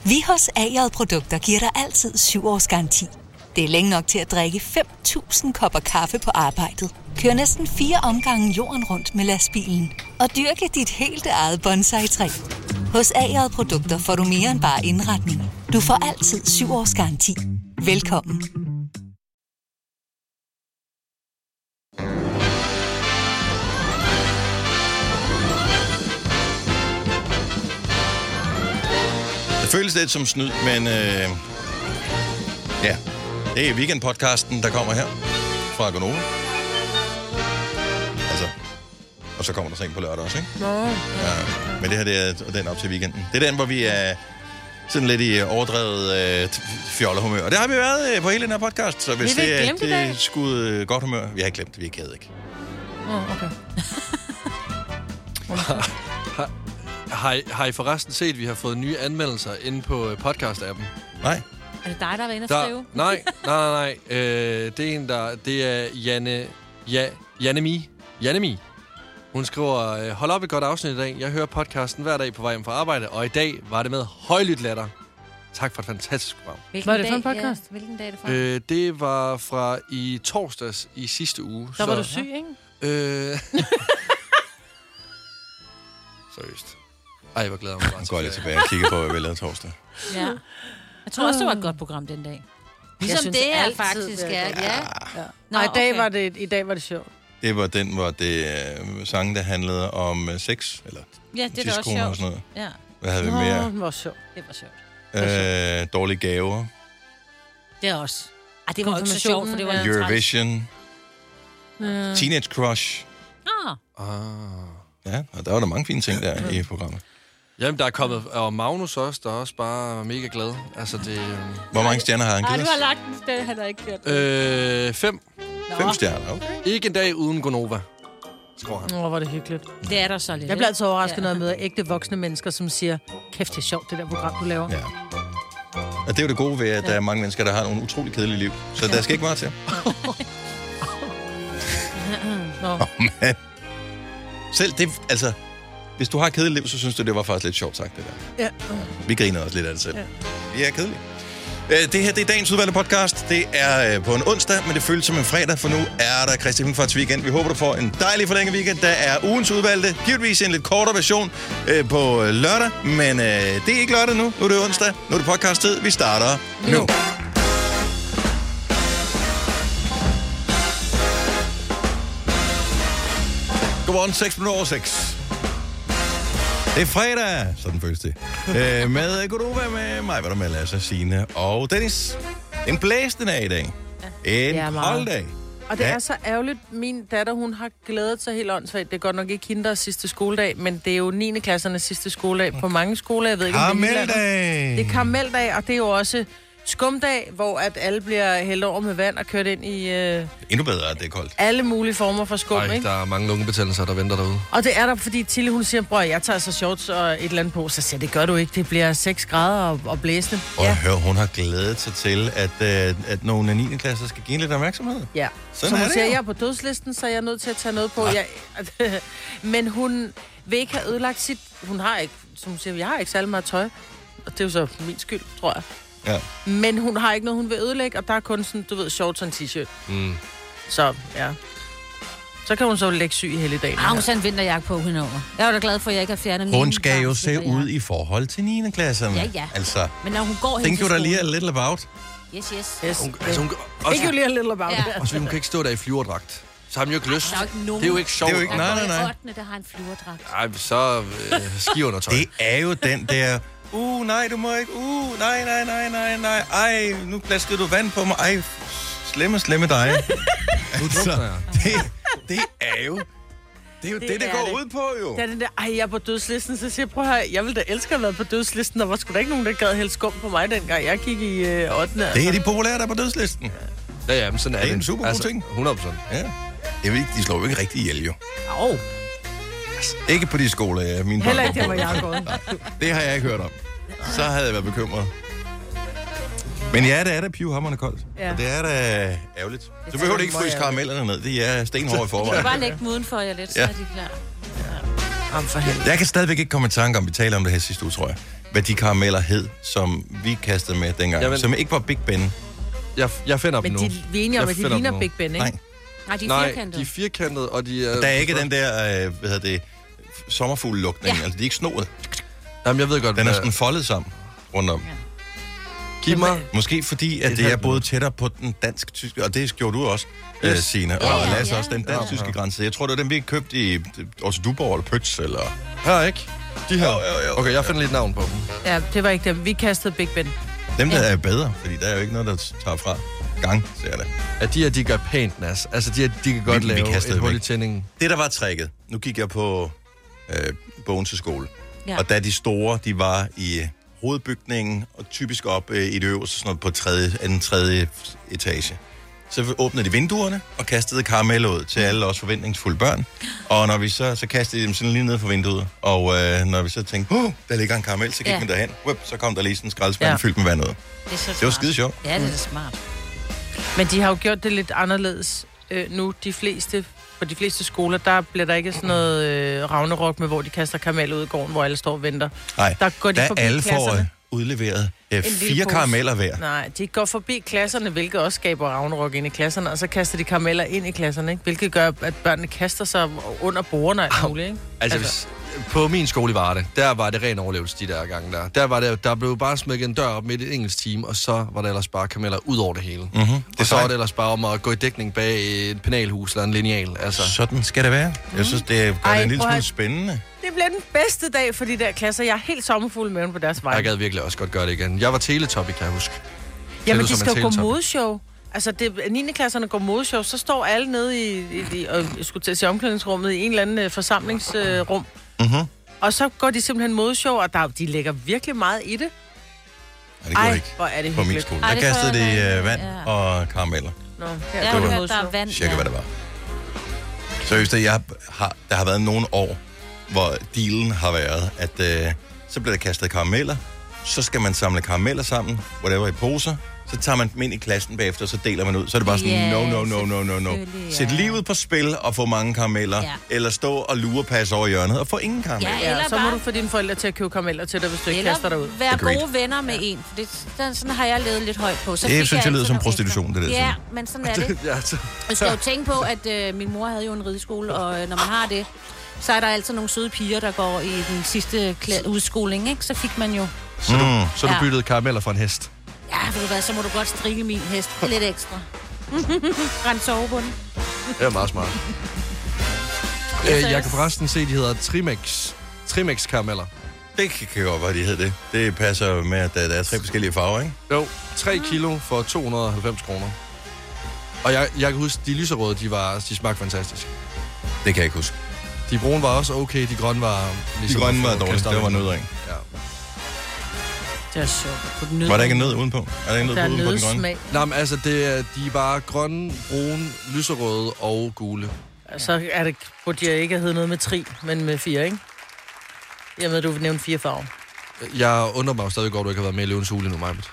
Vi hos A.J. Produkter giver dig altid 7 års garanti. Det er længe nok til at drikke 5.000 kopper kaffe på arbejdet. Kør næsten 4 omgange jorden rundt med lastbilen. Og dyrke dit helt eget bonsai-træ. Hos A.J. Produkter får du mere end bare indretning. Du får altid 7 års garanti. Velkommen. Det føles lidt som snyd, men ja, det er weekendpodcasten, der kommer her fra Gonova. Altså, og så kommer der seng på lørdag også, ikke? Ja. Men det her, det er den op til weekenden. Det er den, hvor vi er sådan lidt i overdrevet fjollerhumør. Og det har vi været på hele den her podcast, så hvis det er skud godt humør, vi har ikke glemt det, vi er ked, ikke? Okay. Har I forresten set, at vi har fået nye anmeldelser inde på podcast-appen? Nej. Er det dig, der har været inde og skrive? Nej. Det er Janne Mi. Hun skriver, hold op et godt afsnit i dag. Jeg hører podcasten hver dag på vej hjem fra arbejde, og i dag var det med højlydt latter. Tak for et fantastisk program. Hvad er det for en podcast? Ja, hvilken dag er det fra? Det var fra i torsdags i sidste uge. Der var du syg, ikke? Seriøst. Ej, hvor glæder jeg mig bare. Nu går jeg lidt tilbage og kigger på, hvad vi lavede torsdag. Ja. Jeg tror også, det var et godt program den dag. Ligesom det er faktisk, ja. Nå, i dag var det sjovt. Det var den, hvor det sang, der handlede om sex, eller ja, det var også sjovt. Og sådan noget. Ja. Hvad havde vi mere? Det var sjovt. Det var sjovt. Dårlige gaver. Det er også. Det var ikke så sjovt, for det var Eurovision. Teenage Crush. Ja, og der var der mange fine ting der i programmet. Jamen, der er kommet, og Magnus også, der er også bare mega glad. Altså, det... Hvor mange stjerner har han givet os? Du har lagt en sted, han har ikke gjort. 5. 5 stjerner, okay. Ikke en dag uden Gonova, skriver han. Hvor var det hyggeligt. Det er der så lidt. Jeg bliver altid overrasket, når jeg møder ægte voksne mennesker, som siger, kæft, det er sjovt, det der program, du laver. Ja. Og det er jo det gode ved, at der er mange mennesker, der har nogle utrolig kedelige liv. Så der skal ikke meget til. Man. Selv det, altså... Hvis du har et kedeligt liv, så synes du, det var faktisk lidt sjovt sagt, det der. Ja. Vi griner også lidt af det selv. Ja. Vi er kedelige. Det her, det er dagens udvalgte podcast. Det er på en onsdag, men det føles som en fredag, for nu er der Kristi Himmelfarts weekend. Vi håber, du får en dejlig forlænget weekend. Der er ugens udvalgte. Givetvis en lidt kortere version på lørdag, men det er ikke lørdag nu. Nu er det onsdag. Nu er det podcast-tid. Vi starter nu. Godmorgen, 6:06. Det er fredag, sådan føles det. Med Godova med mig, hvad der med Lasse, Signe og Dennis. En blæsende dag i dag. En kold dag. Og det er så ærgerligt. Min datter, hun har glædet sig helt åndssvagt. Det er godt nok ikke hende, der er sidste skoledag, men det er jo 9. klassernes sidste skoledag på mange skoler. Jeg ved ikke, om det er Karameldag! Det er karameldag, og det er jo også skumdag, hvor at alle bliver hældt over med vand og kørt ind i endnu bedre, at det er koldt. alle mulige former for skum, ikke? Der er mange lungebetændelser, der venter derude. Og det er der, fordi Tilly, hun siger, bror, jeg tager så shorts og et eller andet på. Så siger det gør du ikke. Det bliver 6 grader og blæsende. Og hør, hun har glædet sig til, at nogle af 9. klasser skal give lidt opmærksomhed. Ja. Sådan så hun er det siger, jo. jeg er på dødslisten, så jeg er nødt til at tage noget på. Men hun vil ikke have ødelagt sit... Hun har ikke, som hun siger, jeg har ikke særlig meget tøj. Og det er jo så min skyld, tror jeg. Ja. Men hun har ikke noget, hun vil ødelægge, og der er kun sådan, du ved, shorts og en t-shirt. Mm. Så, ja. Så kan hun så lægge syg i hele dagen. Hun satte en vinterjakke på henover. Jeg var da glad for, at jeg ikke har fjernet min. Hun skal jo se ud i forhold til 9. klasserne. Ja. Altså, men når hun går hen think til you da lige a skolen. little about. Yes. Ikke jo lige a little about det. Og så hun kan ikke stå der i flyverdragt. Så har man jo ikke lyst. Der er jo ikke nogen. Det er jo ikke sjovt. Det er jo ikke, nej. 8. der har en flyverdragt. Ej, så skiundertøj. Det er jo den der... nej, du må ikke. Nej. Ej, nu plaskede du vand på mig. Ej, slemme dig. Altså, det er jo... Det er jo det går ud på, jo. Det er den der, jeg er på dødslisten, så siger jeg, prøv her, jeg ville da elske at have været på dødslisten, og var sgu da ikke nogen, der gad helt skum på mig dengang. Jeg gik i 8. Det er de populære, der er på dødslisten. Ja, men sådan er det. Det er en super god ting. 100%. Ja. Jeg ved ikke, de slår jo ikke rigtig ihjel, jo. Au. Ikke på de skoler, mine Heller børn ikke der, hvor jeg har gået. Det har jeg ikke hørt om. Så havde jeg været bekymret. Men ja, det er da pivhamrende koldt. Ja. Og det er da ærgerligt. Så behøver du ikke fryse karamellerne ned. Det er stenhårde i forvejen. Du kan bare lægge dem udenfor jer lidt, så er de klar. Om for helvede. Jeg kan stadigvæk ikke komme i tanke om, vi taler om det her sidste uge, tror jeg. hvad de karameller hed, som vi kastede med dengang. Som ikke var Big Ben. Jeg finder dem nu. Men vi er enige om, at de ligner Big Ben, ikke? Nej, de er firkantede. De er firkantede, og de er... Der er ikke den der, sommerfuglelugtning. Ja. Altså, de er ikke snoet. Jamen, jeg ved godt, den er sådan foldet sammen rundt om. Ja. Giv mig... Måske fordi, at det er både tættere på den dansk-tyske, og det gjorde du også, Signe, og Lasse også, den dansk-tyske grænse. Jeg tror, det er dem, vi købte i også Duborg eller Pøtz, eller... Her, ikke? De her. Jo. Okay, jeg finder lidt navn på dem. Ja, det var ikke dem. Vi kastede Big Ben. Dem, der er bedre, fordi der er jo ikke noget, der tager fra gang, ser det. Ja, de gør pænt, Nas. Altså, de kan godt lave et hul i tændingen. Det, der var tricket, nu gik jeg på Bogense skole, Ja. og da de store, de var i hovedbygningen, og typisk op i det øverste, sådan noget på anden tredje etage. Så åbnede de vinduerne og kastede karameller ud til alle os forventningsfulde børn. Og når vi så kastede de dem sådan lige ned for vinduet. Og når vi så tænkte, der ligger en karamel, så gik man derhen. Så kom der lige sådan en skraldespand fyldt med vand ud. Det var skide sjovt. Ja, det er smart. Men de har jo gjort det lidt anderledes nu. På de fleste skoler, der bliver der ikke sådan noget Ragnarok med, hvor de kaster karameller ud i gården, hvor alle står og venter. Nej, der går de forbi alle klasserne. får udleveret 4 karameller hver. Nej, de går forbi klasserne, hvilket også skaber Ragnarok ind i klasserne, og så kaster de karameller ind i klasserne, ikke? Hvilket gør, at børnene kaster sig under bordene og alt muligt, ikke? Altså, på min skole i Varde, der var det ren overlevelse de der gange der. Der blev bare smækket en dør op midt i et engelsk team, og så var der ellers bare karameller ud over det hele. Og så var det ellers bare om at gå i dækning bag et penalhus eller en lineal. Altså. Sådan skal det være. Jeg synes, det gør det en lille smule spændende. Det bliver den bedste dag for de der klasser. Jeg er helt sommerfuld med på deres vej. Jeg gad virkelig også godt gøre det igen. Jeg var teletopic, kan jeg huske. Jamen, de skal jo gå modeshow. Altså, 9. klasserne går modeshow, så står alle nede i omklædningsrummet i en eller anden forsamlingsrum. Og så går de simpelthen modeshow, og de lægger virkelig meget i det. Ja, det går ikke hvor er det på min skole. Der kastede de vand og karameller. Nå, det var vand. Cirka, hvad det var. Seriøst, der har været nogle år, hvor dealen har været, at så bliver der kastet karameller, så skal man samle karameller sammen, whatever, i poser, så tager man dem ind i klassen bagefter, og så deler man ud. Så er det bare sådan, no. Sæt livet på spil og få mange karameller, eller stå og lurepasse over hjørnet og få ingen karameller. Ja, så må du få dine forældre til at købe karameller til dig, hvis du ikke kaster dig ud. Eller være gode venner med en, for sådan har jeg levet lidt højt på. Så det synes jeg lyder som prostitution, det der. Ja, men sådan er det. Jeg skal jo tænke på, at min mor havde jo en rideskole, og når man har det, så er der altid nogle søde piger, der går i den sidste udskoling, ikke? Så fik man jo... Så du byttede karameller for en hest? Ja, ved du hvad, så må du godt strikke min hest lidt ekstra. Rens sovebunden. Det er meget smart. Jeg kan forresten se, de hedder Trimex karameller. Det kan godt være, de hedder det. Det passer med, at der er 3 forskellige farver, ikke? Jo, 3 kilo for 290 kroner. Og jeg kan huske, de lyserøde, de smagte fantastisk. Det kan jeg ikke huske. De brune var også okay, de grønne var... Ligesom de grønne var dårligt, der var nødder, ikke? Ja. Det er sjovt. Var der ikke nød udenpå? Er der ikke nød på den grønne? Nej, men altså, de er bare grønne, brune, lyserøde og gule. Så burde jeg ikke have heddet noget med 3, men med 4, ikke? Jeg ved, du vil nævne 4 farver. Jeg undrer mig stadig godt, du ikke har været med i Løvens Hule nu, Majbet.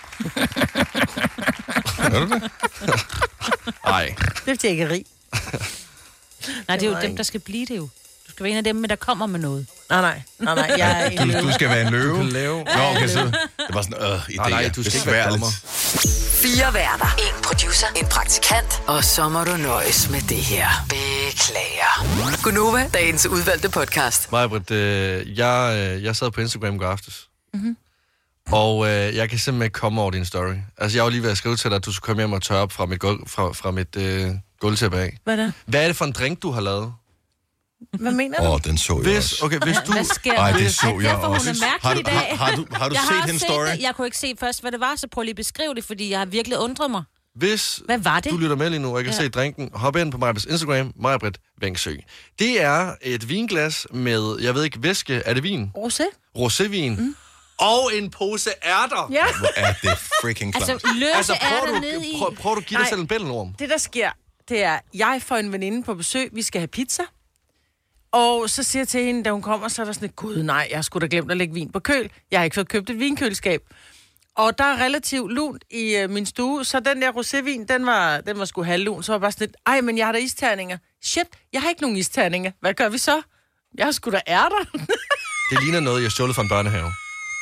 Er du det? Nej. Det er tjekkeri. Nej, det er jo dem, der skal blive det jo. Du skal være en af dem, men der kommer med noget. Nej, jeg er en løve. Du skal være en løve? Nå, okay, så det var sådan, idéer. Nej, du skal ikke være dommer. 4 værter, 1 producer, en praktikant, og så må du nøjes med det her. Beklager. Gunova, dagens udvalgte podcast. Majbrit, jeg sad på Instagram i går aftes. Og jeg kan simpelthen ikke komme over din story. Altså, jeg var lige ved at skrive til dig, at du skulle komme hjem og tørre op fra mit gulvtæppe af. Hvad er det for en drink, du har lavet? Hvad mener du? Den så jeg også. Okay, hvis du... Hvad sker Ej, der? det så jeg Hun også. er mærkelig i dag. Har du set hendes story? Det. Jeg kunne ikke se først, hvad det var, så prøv lige at beskrive det, fordi jeg har virkelig undret mig. Hvis Hvad var det? du lytter med lige nu, og jeg kan se drinken, hop ind på Majbrits Instagram, Majbrit Vengsø. Det er et vinglas med, jeg ved ikke, væske. Er det vin? Rosévin. Og en pose ærter. Ja. Hvor er det freaking klart. Altså, løse ærter ned i. Prøv du at give dig selv en bællenorm. Det, der sker, det er, jeg får en veninde på besøg, vi skal have pizza. Og så siger jeg til hende, da hun kommer, så er der sådan et, gud nej, jeg skulle da glemt at lægge vin på køl. Jeg har ikke fået købt et vinkøleskab. Og der er relativt lunt i min stue, så den der rosévin, den var sgu halvlun. Så var jeg bare sådan lidt, men jeg har da isterninger. Shit, jeg har ikke nogen isterninger. Hvad gør vi så? Jeg har sgu da ærter. Det ligner noget, jeg stjålet fra en børnehave.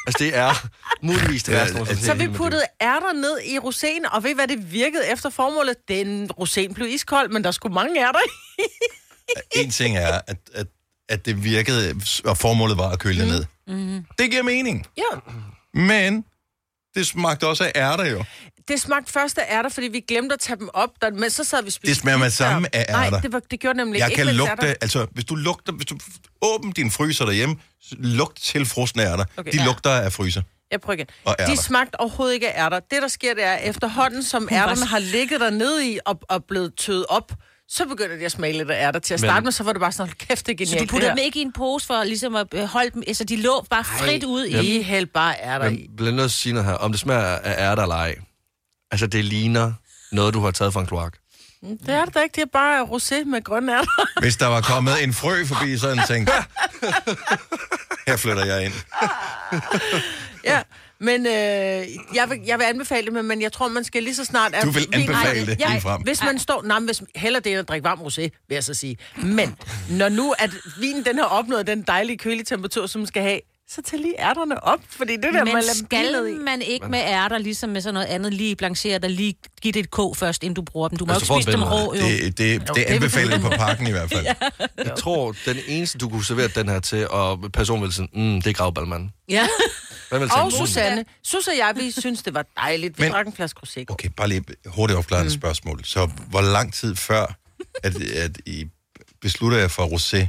Altså, det er muligvis det værste. Så vi puttede ærter ned i roséen, og ved I, hvad det virkede efter formålet? Den roséen blev iskold, men der skulle mange ærter i. En ting er, at det virkede, og formålet var at køle det ned. Mm. Det giver mening. Ja. Men det smagte også af ærter jo. Det smagte først af ærter, fordi vi glemte at tage dem op, men så sad vi spiste. Det smager med samme af ærter. Nej, det gjorde nemlig jeg ikke. Jeg kan lugte, altså hvis du åbner din fryser derhjemme, lugt til frosne ærter. Okay, de lugter af fryser. Jeg prøver igen. De smagte overhovedet ikke af ærter. Det, der sker, det er, efterhånden, som ærterne har ligget dernede i og blevet tøet op, så begynder de at smage lidt af ærter. Til at starte med, så var det bare sådan, kæft, det er genialt. Så du putter dem ikke i en pose for ligesom at holde dem, altså de lå bare frit ud i. Hæld bare ærter i. Men bliver nødt til at sige noget her, om det smager af ærter eller ej. Altså, det ligner noget, du har taget fra en kloak. Det er det da ikke, det er bare rosé med grønne ærter. Hvis der var kommet en frø forbi, så havde jeg tænkt, her flytter jeg ind. Ja, men jeg vil anbefale det, men jeg tror, man skal lige så snart... Du vil anbefale det lige frem. Hvis man står... Nej, hvis heller det er at drikke varm rosé, vil jeg så sige. Men når nu, at vinen den har opnået den dejlige køletemperatur, som man skal have, så tag lige ærterne op, fordi det der, men man skal man ikke med ærter, ligesom med sådan noget andet, lige blanchere der, lige give det et kog først, inden du bruger dem. Du må ikke spise dem rå, jo. Det anbefaler på pakken i hvert fald. Ja. Jeg tror, den eneste, du kunne servere den her til, og personen vil sige, det er gravbalmanden. Ja. Og Susanne. Sus og jeg, vi synes, det var dejligt. Vi drak en flaske rosé. Okay, bare lige hurtigt opklarende spørgsmål. Så hvor lang tid før, at I beslutter jer for rosé,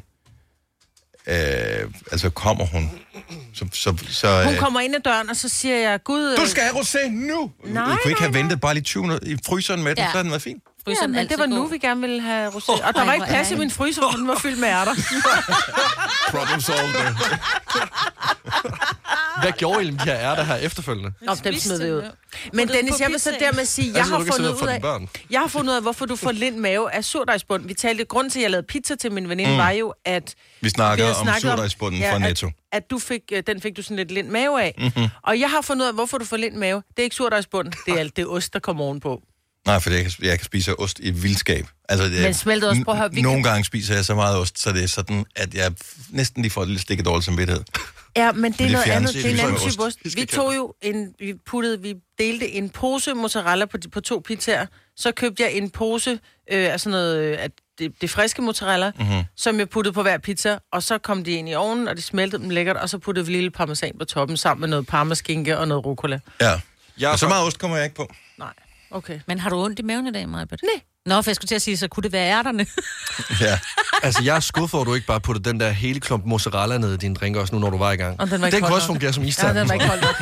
altså kommer hun. Så hun kommer ind ad døren, og så siger jeg, Gud... Du skal have rosé nu! Nej, du kunne ikke have ventet bare lige 20 minutter i fryseren med den, så havde den været fint. Ja, men det var nu, vi gerne ville have rosé. Og der var ikke plads i min fryser, for den var fyldt med ærter. Problem solved. Hvad gjorde I med de her ærter her efterfølgende? Dem smed vi ud. Men Dennis, jeg vil så dermed sige, jeg har fundet ud af, hvorfor du får lind mave af surdejsbund. Vi talte, grund til, at jeg lavede pizza til min veninde, var jo, at... Vi snakker om surdejsbunden fra Netto. At du den fik du sådan lidt lind mave af. Mm-hmm. Og jeg har fundet ud af, hvorfor du får lind mave. Det er ikke surdejsbunden, det er alt det ost, der kommer ovenpå. Nej, for jeg kan spise ost i vildskab. Altså, men smeltet ost, prøv at høre. Nogle gange spiser jeg så meget ost, så det er sådan, at jeg næsten lige får et lille stik af dårlig samvittighed. Ja, men det er noget andet. Det er en anden type ost. Vi delte en pose mozzarella på 2 pizzaer. Så købte jeg en pose af sådan noget, det friske mozzarella, som jeg puttede på hver pizza. Og så kom de ind i ovnen, og de smeltede dem lækkert. Og så puttede vi lille parmesan på toppen, sammen med noget parmaskinke og noget rucola. Ja, og så meget ost kommer jeg ikke på. Nej. Okay. Men har du ondt i maven i dag, Majbert? Nej. Nå, for jeg skulle til at sige, så kunne det være ærterne. Ja. Altså, jeg er skuffet for, at du ikke bare puttede den der hele klump mozzarella ned i din drink også nu, når du var i gang. Og den kunne også fungere som isterning. Ja, den var ikke holdt.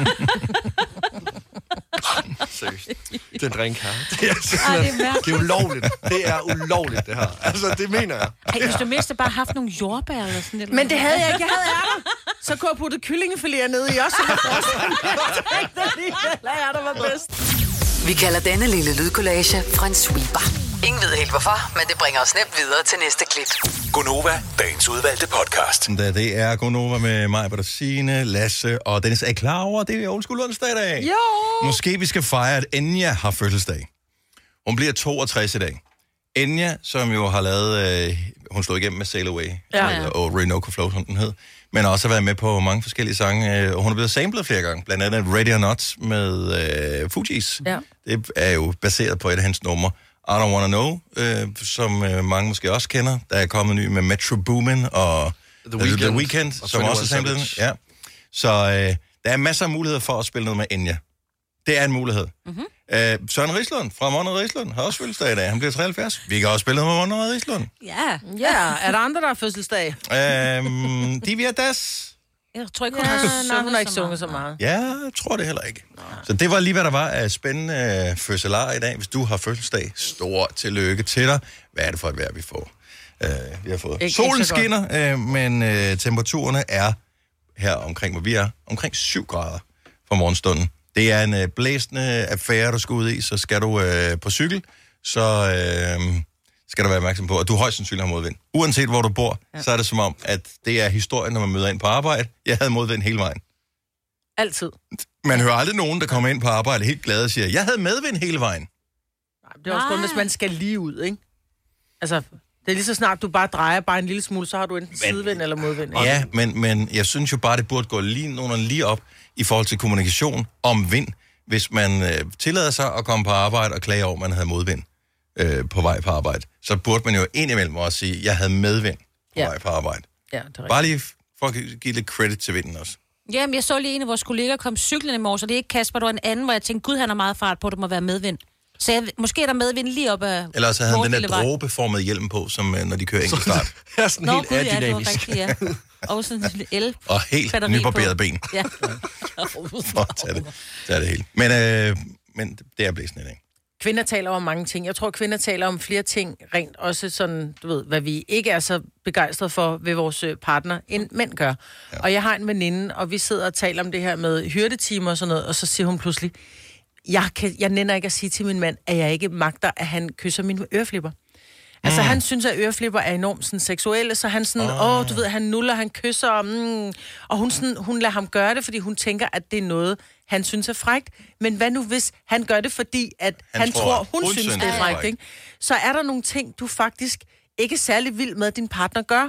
Seriøst. Den drink her. Det er ulovligt. Det er ulovligt, det her. Altså, det mener jeg. Ej, hvis du mindst bare haft nogle jordbær eller sådan noget. Men det havde jeg ikke. Jeg havde ærter. Så kunne jeg putte kyllingefiléer ned i også. Jeg tænkte lige, at ærter var bedst. Vi kalder denne lille lydkollage en sweeper. Ingen ved helt hvorfor, men det bringer os nemt videre til næste klip. Gonova, dagens udvalgte podcast. Det er Gonova med mig, Bertine, Lasse og Dennis. Er I klar over, det er Old School onsdag i dag? Jo! Måske vi skal fejre, at Enya har fødselsdag. Hun bliver 62 i dag. Enya, som jo har lavet... hun slog igennem med Sail Away, og Orinoco Flow, som den hed. Men også har været med på mange forskellige sange. Hun er blevet samlet flere gange, blandt andet Ready or Not med Fugees. Ja. Det er jo baseret på et af hans numre. I Don't Wanna Know, som mange måske også kender. Der er kommet ny med Metro Boomin og The Weeknd, som også er samlet. Ja. Så der er masser af muligheder for at spille noget med Enya. Det er en mulighed. Mm-hmm. Søren Rislund fra Monrad Rislund har også fødselsdag i dag. Han bliver 73. Vi kan også spille noget med Monrad Rislund. Ja. Er der andre, der har fødselsdag? Divya Das. Jeg tror ikke, hun har ikke sunget så meget. Ja, jeg tror det heller ikke. Så det var lige, hvad der var af spændende fødselar i dag. Hvis du har fødselsdag, stort tillykke til dig. Hvad er det for et vejr, vi får? Vi har fået solen skinner, men temperaturerne er her omkring, hvor vi er, omkring 7 grader for morgenstunden. Det er en blæsende affære, du skal ud i, så skal du på cykel, så skal du være opmærksom på, at du højst sandsynligt har modvind. Uanset hvor du bor, så er det som om, at det er historien, når man møder ind på arbejde. Jeg havde modvind hele vejen. Altid. Man hører aldrig nogen, der kommer ind på arbejde helt glad og siger, jeg havde medvind hele vejen. Nej, det er også kun, hvis man skal lige ud, ikke? Altså, Det er lige så snart, du bare drejer bare en lille smule, så har du enten sidevind eller modvind. Ja, men jeg synes jo bare, det burde gå lige op i forhold til kommunikation om vind, hvis man tillader sig at komme på arbejde og klage over, at man havde modvind på vej på arbejde. Så burde man jo indimellem også sige, at jeg havde medvind på vej på arbejde. Ja, det er bare lige for at give lidt credit til vinden også. Jamen, jeg så lige en af vores kolleger komme cyklen i morges, og det er ikke Kasper, det var en anden, hvor jeg tænkte, gud, han har meget fart på, det må være medvind. Så måske er der medvind lige op af... Eller så havde han den der dråbeformede hjelm på, som når de kører enkeltstart. Ja, sådan helt aerodynamisk. Ja, og sådan en el. Og helt nybarberet ben. Ja. For at tage det hele. Men det er blæsende, ikke? Kvinder taler om mange ting. Jeg tror, kvinder taler om flere ting, rent også sådan, du ved, hvad vi ikke er så begejstrede for ved vores partner, end mænd gør. Ja. Og jeg har en veninde, og vi sidder og taler om det her med hyrdetimer og sådan noget, og så siger hun pludselig, jeg nænder ikke at sige til min mand, at jeg ikke magter, at han kysser mine øreflipper. Altså, han synes, at øreflipper er enormt sådan, seksuelle, så han sådan, du ved, han nuller, han kysser, og hun lader ham gøre det, fordi hun tænker, at det er noget, han synes er frækt. Men hvad nu, hvis han gør det, fordi at han tror, hun synes, det er frækt, ikke? Så er der nogle ting, du faktisk ikke er særlig vild med, at din partner gør,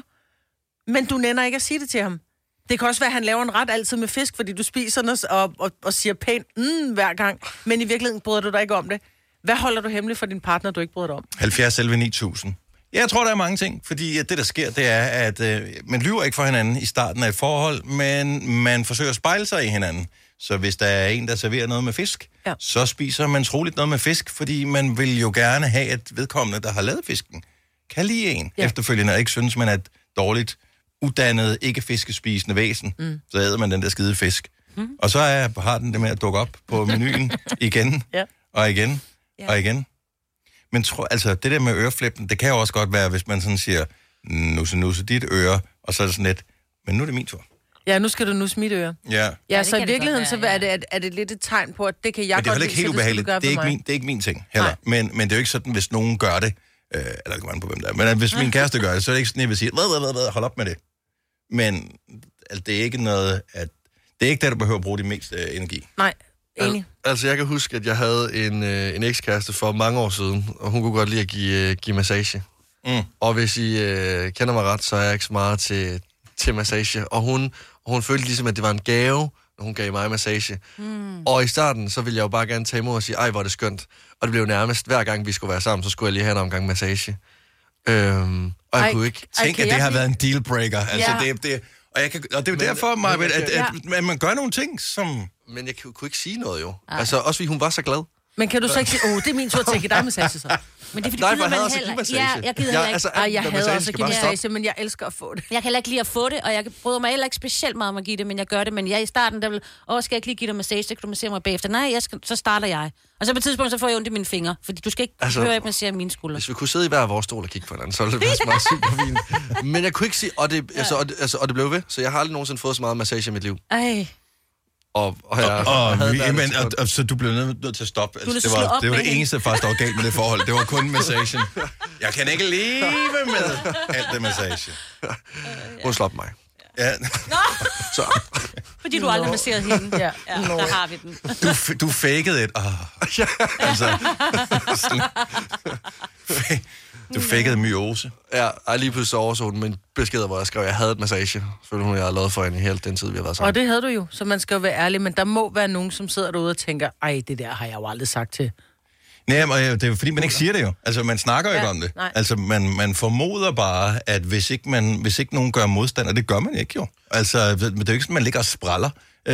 men du nænder ikke at sige det til ham. Det kan også være, at han laver en ret altid med fisk, fordi du spiser den og siger pænt hver gang, men i virkeligheden bryder du dig ikke om det. Hvad holder du hemmeligt for din partner, du ikke bryder dig om? 70-11-9000. Jeg tror, der er mange ting, fordi det, der sker, det er, at man lyver ikke for hinanden i starten af et forhold, men man forsøger at spejle sig i hinanden. Så hvis der er en, der serverer noget med fisk, så spiser man troligt noget med fisk, fordi man vil jo gerne have, at vedkommende, der har lavet fisken, kan lide en efterfølgende, og ikke synes, man er et dårligt, uddannet, ikke fiskespisende væsen. Så æder man den der skide fisk. Og så har den det med at dukke op på menuen igen og igen. Og igen. Men altså, det der med øreflippen, det kan jo også godt være, hvis man sådan siger, nusse dit øre, og så er det sådan lidt, men nu er det min tur. Ja, nu skal du nusse mit øre. Ja, så i virkeligheden, så er det lidt et tegn på, at det kan jeg godt lide. Men det er ikke helt ubehageligt. Det er ikke min ting heller. Men det er jo ikke sådan, hvis nogen gør det, eller det kommer an på, hvem der er, men hvis min kæreste gør det, så er det ikke sådan, at jeg vil sige, hold op med det. Men altså, det er ikke noget, det er ikke der, du behøver at bruge de mest energi. Nej. Enig. Altså, jeg kan huske, at jeg havde en ekskæreste for mange år siden, og hun kunne godt lide at give massage. Og hvis I kender mig ret, så er jeg ikke så meget til massage. Og hun følte ligesom, at det var en gave, når hun gav mig massage. Og i starten, så ville jeg jo bare gerne tage imod og sige, ej, hvor er det skønt. Og det blev nærmest, hver gang vi skulle være sammen, så skulle jeg lige have en omgang massage. Og jeg kunne ikke... Tænk, at det har været en dealbreaker. Altså, og det er jo derfor, Maja, at man gør nogle ting, som... Men jeg kunne ikke sige noget jo. Altså, også fordi hun var så glad. Men kan du så ikke sige, det er min tur til at give dig massage så? Men det er fordi, jeg gider jeg gider heller ikke. Jeg hader også at give massage, men jeg elsker at få det. Jeg kan heller ikke lide at få det, og jeg bryder mig heller ikke specielt meget om at give det, men jeg gør det. Men jeg i starten, der vil, skal jeg ikke lige give dig massage, så kan du massere mig bagefter. Nej, så starter jeg. Og så på et tidspunkt, så får jeg ondt i mine fingre, fordi du skal ikke høre, ikke massere mine skuldre. Hvis vi kunne sidde i hver vores stol og kigge på hinanden, så ville det være super fint. Men jeg kunne ikke sige, og det blev ved, så jeg har aldrig nogensinde fået så meget massage i mit liv. Så du blev nødt til at stoppe. Altså, det var det eneste, der faktisk var galt med det forhold. Det var kun massagen. Jeg kan ikke leve med alt det massage. Hun slår mig. Ja. Så. Fordi du aldrig masserede hende. Ja, der har vi den. Du fakede et. Altså. Du fakede myose. Ja, lige pludselig overså den med en besked, hvor jeg skrev, at jeg havde et massage. Selvfølgelig hun, jeg har lavet for hende i hele den tid, vi har været sammen. Og det havde du jo, så man skal jo være ærlig. Men der må være nogen, som sidder derude og tænker, ej, det der har jeg jo aldrig sagt til. Nej, men det er jo fordi, man ikke siger det jo. Altså, man snakker jo ikke om det. Nej. Altså, man formoder bare, at hvis ikke nogen gør modstand, og det gør man ikke jo. Altså, det er jo ikke sådan, man ligger og spræller,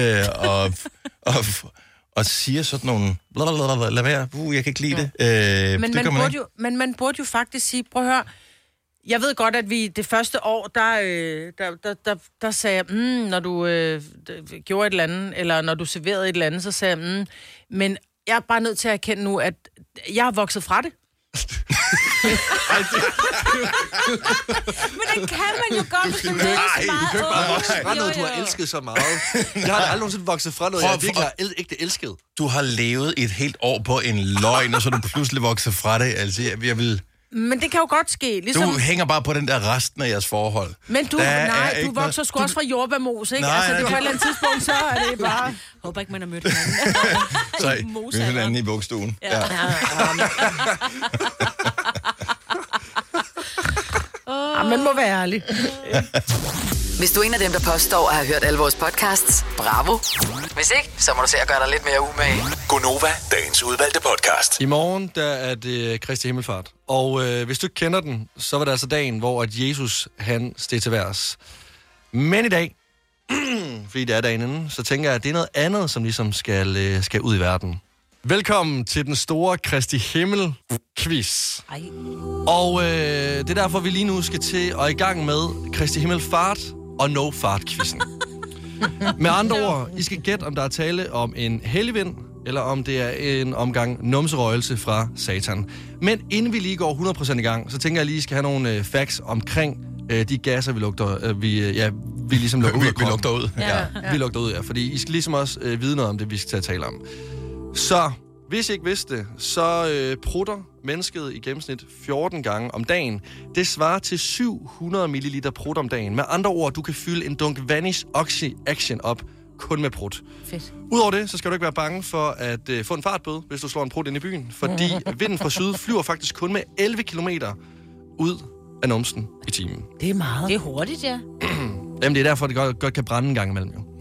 og siger sådan nogle, lad være, jeg kan ikke lide det. Men man burde jo faktisk sige, prøv at høre, jeg ved godt, at vi det første år, der sagde jeg, når du gjorde et eller andet, eller når du serverede et eller andet, så sagde jeg, men jeg er bare nødt til at erkende nu, at jeg har vokset fra det. Men det kan man jo godt, hvis du nødt så meget. Du kan ikke bare vokse fra noget, du har elsket så meget. Jeg har aldrig nogensinde vokset fra noget, jeg virkelig har ikke elsket. Du har levet et helt år på en løgn, og så er du pludselig vokset fra det. Altså, jeg vil... Men det kan jo godt ske. Ligesom... Du hænger bare på den der resten af jeres forhold. Men du vokser sgu også fra jordbærmos, ikke? Nej, altså, det er på et eller andet tidspunkt, så er det bare... Håber ikke, man har mødt hinanden. Så vi mødte hinanden i vuggestuen. Ja. Man må være ærlig. Hvis du er en af dem, der påstår at have hørt alle vores podcasts, bravo. Hvis ikke, så må du se at gøre dig lidt mere umage. Gonova, dagens udvalgte podcast. I morgen, der er det Kristi Himmelfart. Og hvis du ikke kender den, så var det altså dagen, hvor at Jesus, han steg til værs. Men i dag, fordi det er dagen inden, så tænker jeg, at det er noget andet, som ligesom skal ud i verden. Velkommen til den store Kristi Himmel-quiz. Og det er derfor, vi lige nu skal til og i gang med Kristi Himmelfart og No-Fart-quizzen. Med andre ord, I skal gætte, om der er tale om en helligvind, eller om det er en omgang numserøgelse fra Satan. Men inden vi lige går 100% i gang, så tænker jeg lige, at I skal have nogle facts omkring de gasser, vi ligesom lukker ud af kroppen. Vi lugter ud. Ja, vi lugter ud, ja. Fordi I skal ligesom også vide noget om det, vi skal til at tale om. Så, hvis I ikke vidste det, så prutter mennesket i gennemsnit 14 gange om dagen. Det svarer til 700 ml prut om dagen. Med andre ord, du kan fylde en dunk Vanish Oxy Action op kun med prut. Fedt. Udover det, så skal du ikke være bange for at få en fartbøde, hvis du slår en prut ind i byen. Fordi vinden fra syd flyver faktisk kun med 11 kilometer ud af numsen i timen. Det er meget. Det er hurtigt, ja. Jamen, det er derfor, det godt kan brænde en gang imellem, jo.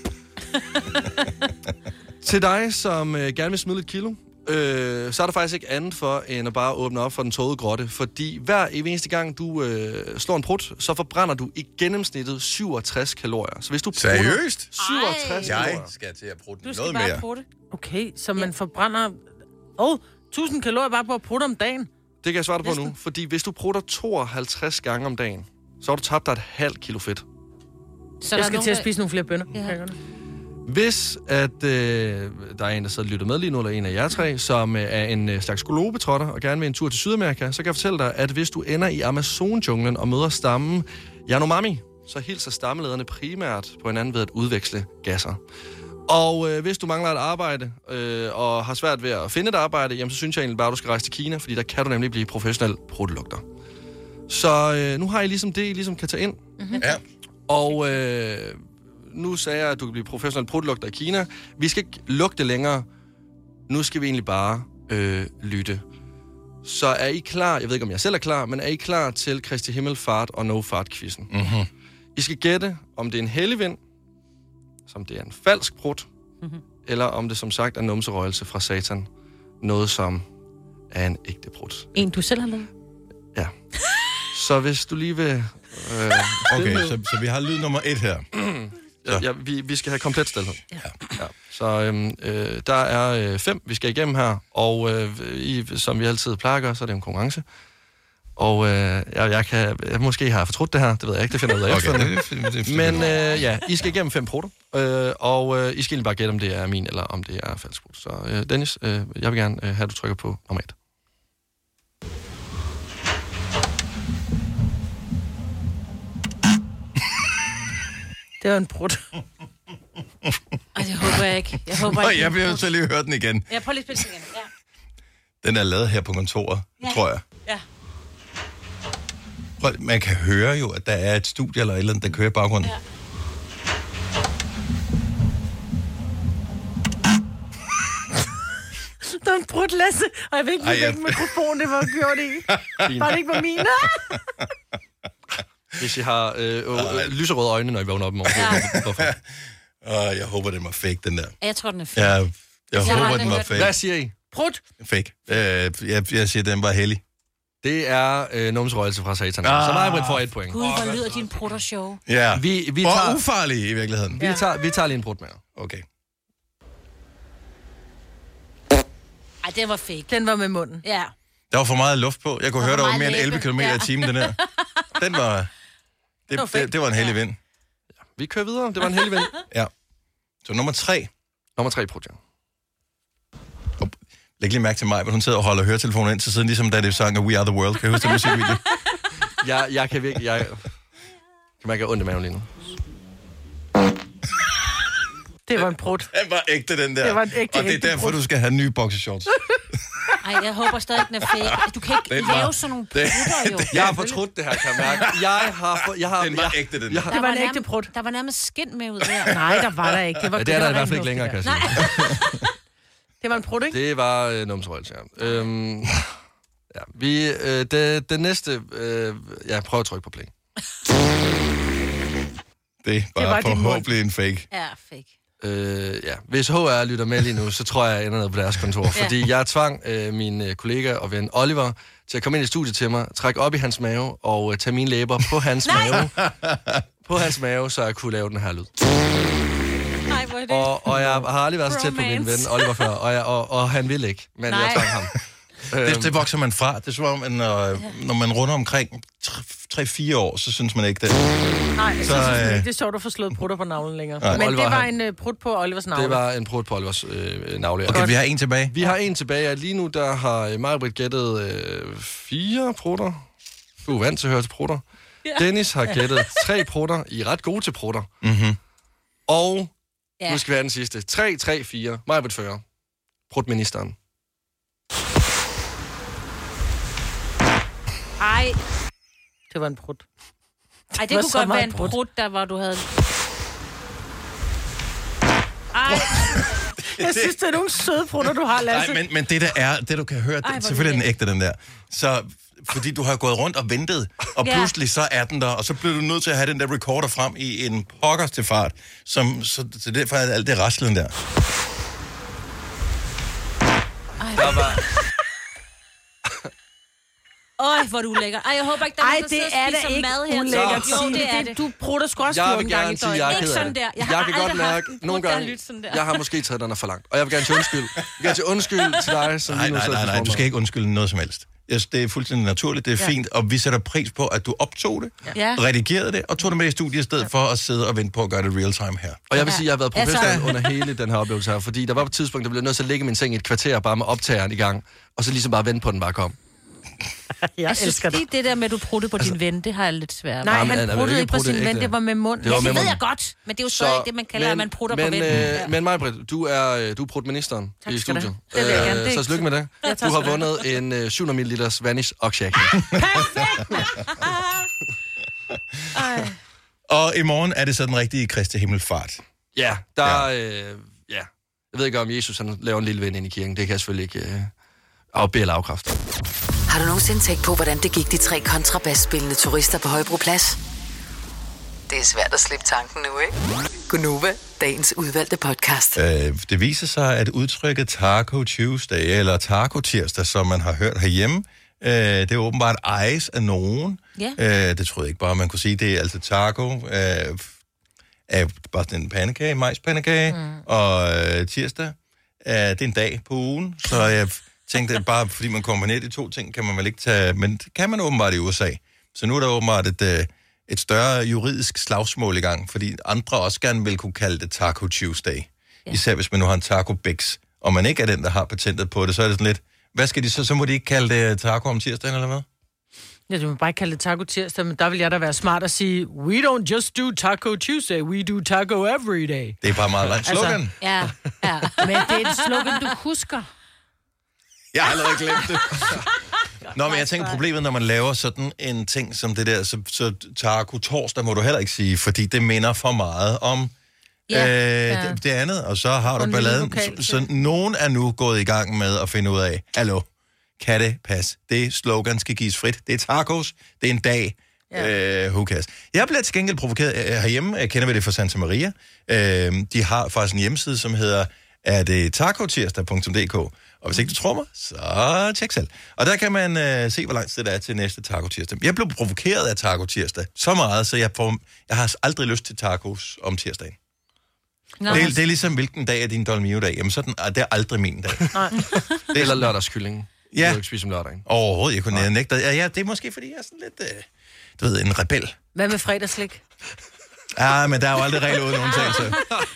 Til dig, som gerne vil smide lidt kilo, så er der faktisk ikke andet for, end at bare åbne op for den tågede grotte. Fordi hver eneste gang, du slår en prut, så forbrænder du i gennemsnittet 67 kalorier. Så hvis du seriøst? 67 kalorier. Jeg skal til at prutte Du noget skal bare mere. prutte. Okay, så man forbrænder 1000 kalorier bare på at prutte om dagen. Det kan jeg svare dig på nu. Fordi hvis du prutter 52 gange om dagen, så har du tabt dig et halvt kilo fedt. Så jeg skal til at spise nogle flere bønner. Ja. Hvis at der er en, der sidder og lytter med lige nu, eller en af jer tre, som er en slags globetrotter og gerne vil en tur til Sydamerika, så kan jeg fortælle dig, at hvis du ender i Amazon-junglen og møder stammen Yanomami, så hilser stammelederne primært på hinanden ved at udveksle gasser. Og hvis du mangler et arbejde og har svært ved at finde et arbejde, jamen, så synes jeg egentlig bare, at du skal rejse til Kina, fordi der kan du nemlig blive professionel pruttelugter. Så nu har I ligesom det, I ligesom kan tage ind. Mm-hmm. Ja. Og nu sagde jeg, at du kan blive professionel pruttelugter i Kina. Vi skal ikke lugte længere. Nu skal vi egentlig bare lytte. Så er I klar? Jeg ved ikke, om jeg selv er klar, men er I klar til Kristi Himmelfart og No-Fart-quizzen? Mm-hmm. I skal gætte, om det er en helligvind, som det er en falsk prut, eller om det som sagt er numserøgelse fra Satan. Noget, som er en ægte prut. En, du selv har lavet? Ja. Så hvis du lige vil... Okay, så vi har lyd nummer 1 her. Ja, vi skal have komplet stilhed. Ja. Så der er 5, vi skal igennem her, og som vi altid plejer at gøre, så er det en konkurrence. Og jeg måske har fortrudt det her, det ved jeg ikke, det finder jeg ud af efter. Men I skal igennem 5 prutter, og I skal egentlig bare gætte, om det er min, eller om det er falsk prut. Så Dennis, jeg vil gerne have, at du trykker på nummer 1. Det var en prut. Det håber jeg ikke. Jeg bliver jo så lige høre den igen. Jeg prøver lige at spille den igen. Ja. Den er lavet her på kontoret, tror jeg. Ja. Prøv, man kan høre jo, at der er et studie eller et eller andet, der kører i baggrunden. Ja. Det var en prut, Lasse. Og jeg ved ikke, hvilken mikrofon det var gjort i. Var det ikke på mine? Hvis I har lyserøde øjne, når I vågner op i morgen. Ja. Jeg håber, den var fake, den der. Jeg tror, den er fake. Jeg håber, den var fake. Hvad siger I? Prut. Fake. Jeg siger, den var hellig. Det er numserøgelse fra Satan. Så Maja-Britt får 1 point. Gud, hvor lyder din prutter show. Ja, vi tager, og ufarlig i virkeligheden. Vi tager lige en prut med. Okay. Ej, den var fake. Den var med munden. Ja. Der var for meget luft på. Jeg kunne høre, der var mere end 11 km i timen, den her. Den var... Det var en hellig vind. Ja, vi kører videre. Det var en hellig vind. Ja. Så nummer 3. Nummer 3, prut, ja. Læg lige mærke til mig, hvor hun sidder og holder høretelefonen ind til siden, ligesom da det sang We Are The World. Kan jeg huske det musikvideo? Jeg kan virkelig... Jeg kan mærke, ondt i maven lige nu. Det var en prut. Den var ægte, den der. Det var en ægte, og det er derfor, du skal have nye boxershorts. Ej, jeg håber stadig, den er fake. Du kan ikke lave sådan nogle prutter, jo. Jeg har fortrudt det her, kan jeg mærke. Den var ægte, den der. Det var en ægte prut. Der var nærmest skin med ud der. Nej, der var der ikke. Det var det er der i hvert fald ikke længere, kan jeg sige. Det var en prut, ikke? Det var numserøgelse, ja. Ja, det næste... prøv at trykke på play. Det er bare forhåbentlig en fake. Ja, fake. Hvis HR lytter med lige nu, så tror jeg ender ned på deres kontor. Fordi jeg tvang min kollega og ven Oliver til at komme ind i studiet til mig, trække op i hans mave og tage mine læber på hans mave. På hans mave, så jeg kunne lave den her lyd. Nej, hvor er det? Og jeg har aldrig været så tæt på min ven Oliver før, og han ville ikke, men jeg tvang ham. Det vokser man fra. Det er som om, når man runder omkring 3-4 år, så synes man ikke det. Nej, så synes man ikke, det er sjovt at få slået prutter på navlen længere. Nej. Men Oliver, det var en prut på Olivers navle. Det var en prut på Olivers navle. Okay, vi har en tilbage. Vi har en tilbage. Lige nu, der har Maj-Brit gættet 4 prutter. Du er vant til at høre til prutter. Ja. Dennis har gættet 3 prutter. I er ret gode til prutter. Mm-hmm. Og nu skal vi have den sidste. 3-3-4. Maj-Brit fører. Prutministeren. Ej. Det var en prut. Ej, det kunne godt være en prut, der hvor du havde... Ej. Jeg synes, det er nogle søde prutter, du har, Lasse. Nej, men det der er, det du kan høre, selvfølgelig er den ægte, den der. Så fordi du har gået rundt og ventet, og pludselig så er den der, og så bliver du nødt til at have den der recorder frem i en pokkers til fart, så derfor er alt det raslen der. Der var... Øj, hvor du lækker. Ej, jeg håber ikke, der er nogen, der sidder og spiser mad her. Ulækkert. Jo, det er det. Du prutter sgu også 14 gange i døgnet. Ikke sådan der. Jeg kan godt mærke, nogle gange, jeg har måske taget den for langt. Og jeg vil gerne til undskyld. Jeg vil gerne til undskyld til dig, som lige nu sidder. Nej, du skal ikke undskylde noget som helst. Det er fuldstændig naturligt, det er fint, og vi sætter pris på, at du optog det, redigerede det, og tog det med i studiet i stedet for at sidde og vente på at gøre det real time her. Og jeg vil sige, at jeg har været professionel under hele den her oplevelse her, fordi der var på et tidspunkt, der blev nødt til at lægge min seng i et kvarter bare med optageren i gang, og så ligesom bare vente på, at den bare kom. Jeg elsker det. Det der med, at du pruttede på din ven, det har jeg lidt svært. Nej, han pruttede ikke på sin ven, det var med munden. Det ved jeg godt, men det er jo så det, man kalder, at man prutter på vennen. Men Maj-Brit, du er prutministeren i studiet. Så tillykke med det. Du har vundet en 700 ml Vanish Oxjack. Perfekt! Og i morgen er det så den rigtige Kristi Himmelfart. Ja, jeg ved ikke, om Jesus han laver en lille ven ind i kirken. Det kan jeg selvfølgelig ikke afbede eller afkræfte. Har du nogensinde tænkt på, hvordan det gik de 3 kontrabasspillende turister på Højbroplads? Det er svært at slippe tanken nu, ikke? Gunova, dagens udvalgte podcast. Det viser sig, at udtrykket Taco Tuesday, eller Taco Tirsdag, som man har hørt herhjemme, det er åbenbart ejes af nogen. Ja. Det troede jeg ikke bare, man kunne sige. Det er altså taco af bare sådan en pandekage, majspandekage, og tirsdag det er en dag på ugen, så jeg tænkte, at bare fordi man kombinerer de 2 ting, kan man vel ikke tage, men det kan man åbenbart i USA. Så nu er der åbenbart et større juridisk slagsmål i gang, fordi andre også gerne vil kunne kalde det Taco Tuesday. Ja. Især hvis man nu har en Taco Bix, og man ikke er den, der har patentet på det, så er det sådan lidt, hvad skal de så må de ikke kalde det taco om tirsdagen, eller hvad? Ja, du må bare kalde det Taco Tirsdag, men der vil jeg da være smart at sige, we don't just do Taco Tuesday, we do taco every day. Det er bare meget langt slogan. Ja. Men det er et slogan, du husker. Jeg har allerede glemt det. Nå, men jeg tænker, problemet, når man laver sådan en ting som det der, så taco torsdag må du heller ikke sige, fordi det minder for meget om det andet, og så har du balladen. Så nogen er nu gået i gang med at finde ud af, hallo, kan det passe? Det slogan skal gives frit. Det er tacos, det er en dag. Who cares? Jeg bliver til gengæld provokeret herhjemme. Jeg kender det fra Santa Maria. De har faktisk en hjemmeside, som hedder tacotirsdag.dk. Og hvis ikke du tror mig, så tjek selv. Og der kan man se, hvor lang tid det er til næste Taco Tirsdag. Jeg blev provokeret af Taco Tirsdag så meget, så jeg har aldrig lyst til tacos om tirsdagen. Det er ligesom, hvilken dag er din Dolmio-dag. Jamen, sådan, det er aldrig min dag. Det eller lørdagskylling. Ja. Du ikke spise om lørdagen. Overhovedet, jeg kunne nægte. Ja, det er måske, fordi jeg er sådan lidt, du ved, en rebel. Hvad med fredagslik? Ja, men der er jo aldrig regel uden undtagelse.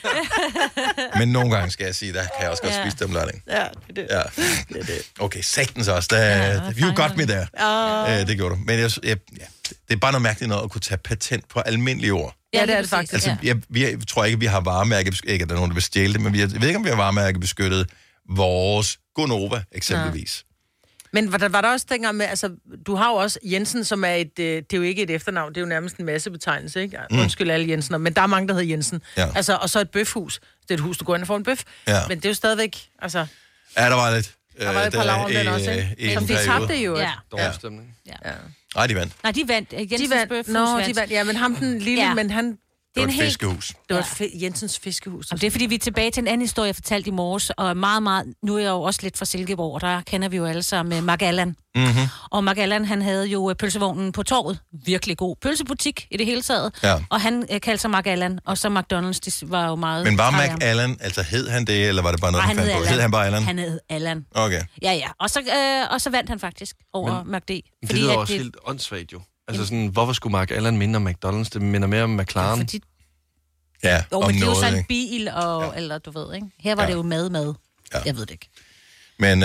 Men nogle gange skal jeg sige, der kan jeg også godt spise det om lørdagen. Ja, det er det. Okay, sagtens også. You got me der. Det gjorde du. Men det er bare noget mærkeligt noget at kunne tage patent på almindelige ord. Ja, det er det faktisk. Altså, jeg tror ikke, vi har varemærke, ikke at der er nogen, der vil stjæle det, men jeg ved ikke, om vi har varemærke beskyttet vores Gonova, eksempelvis. Men var der også dengang med, altså, du har jo også Jensen, som er det er jo ikke et efternavn, det er jo nærmest en massebetegnelse, ikke? Undskyld alle Jensener, men der er mange, der hedder Jensen. Ja. Altså, og så et bøfhus. Det er et hus, du går ind og får en bøf. Ja. Men det er jo stadigvæk, altså... Ja, der var lidt. Der var et par lav om den også, ikke? Som de tabte jo. Ja. Dårlig stemning. Ja. Nej, de vandt. Nej, de vandt. De vandt. Ja, men ham den lille, Ja. men han... Det var et fiskehus. Det var Jensens fiskehus. Og det er fordi, vi er tilbage til en anden historie, jeg fortalte i morges, og meget, nu er jeg jo også lidt fra Silkeborg, der kender vi jo alle sammen Mark Allan. Mm-hmm. Og Mark Allan, han havde jo pølsevognen på torvet. Virkelig god pølsebutik i det hele taget. Ja. Og han kaldte sig Mark Allan, og så McDonald's, de var jo meget... Men var Mark Allan, altså hed han det, eller var det bare noget, han fandt på? Hed han bare Allan? Han hed Allan. Okay. Ja. Og så vandt han faktisk over McD. Det lyder også helt åndssvagt jo. Altså sådan, hvorfor skulle Mark Allan minde om McDonald's? Det minder mere om McLaren. Fordi Ja, men om det er jo noget, sådan en ikke? bil, eller du ved, ikke? Her var det jo mad. Ja. Jeg ved det ikke. Men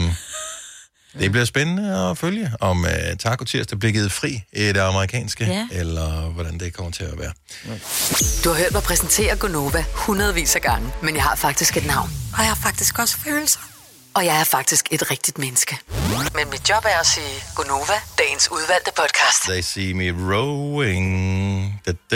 det bliver spændende at følge, om Taco Tirsdag bliver givet fri i det amerikanske, eller hvordan det kommer til at være. Du har hørt mig præsentere Gonova hundredvis af gange, men jeg har faktisk et navn. Og jeg har faktisk også følelser. Og jeg er faktisk et rigtigt menneske. Men mit job er at sige Gonova, dagens udvalgte podcast. They see me rowing.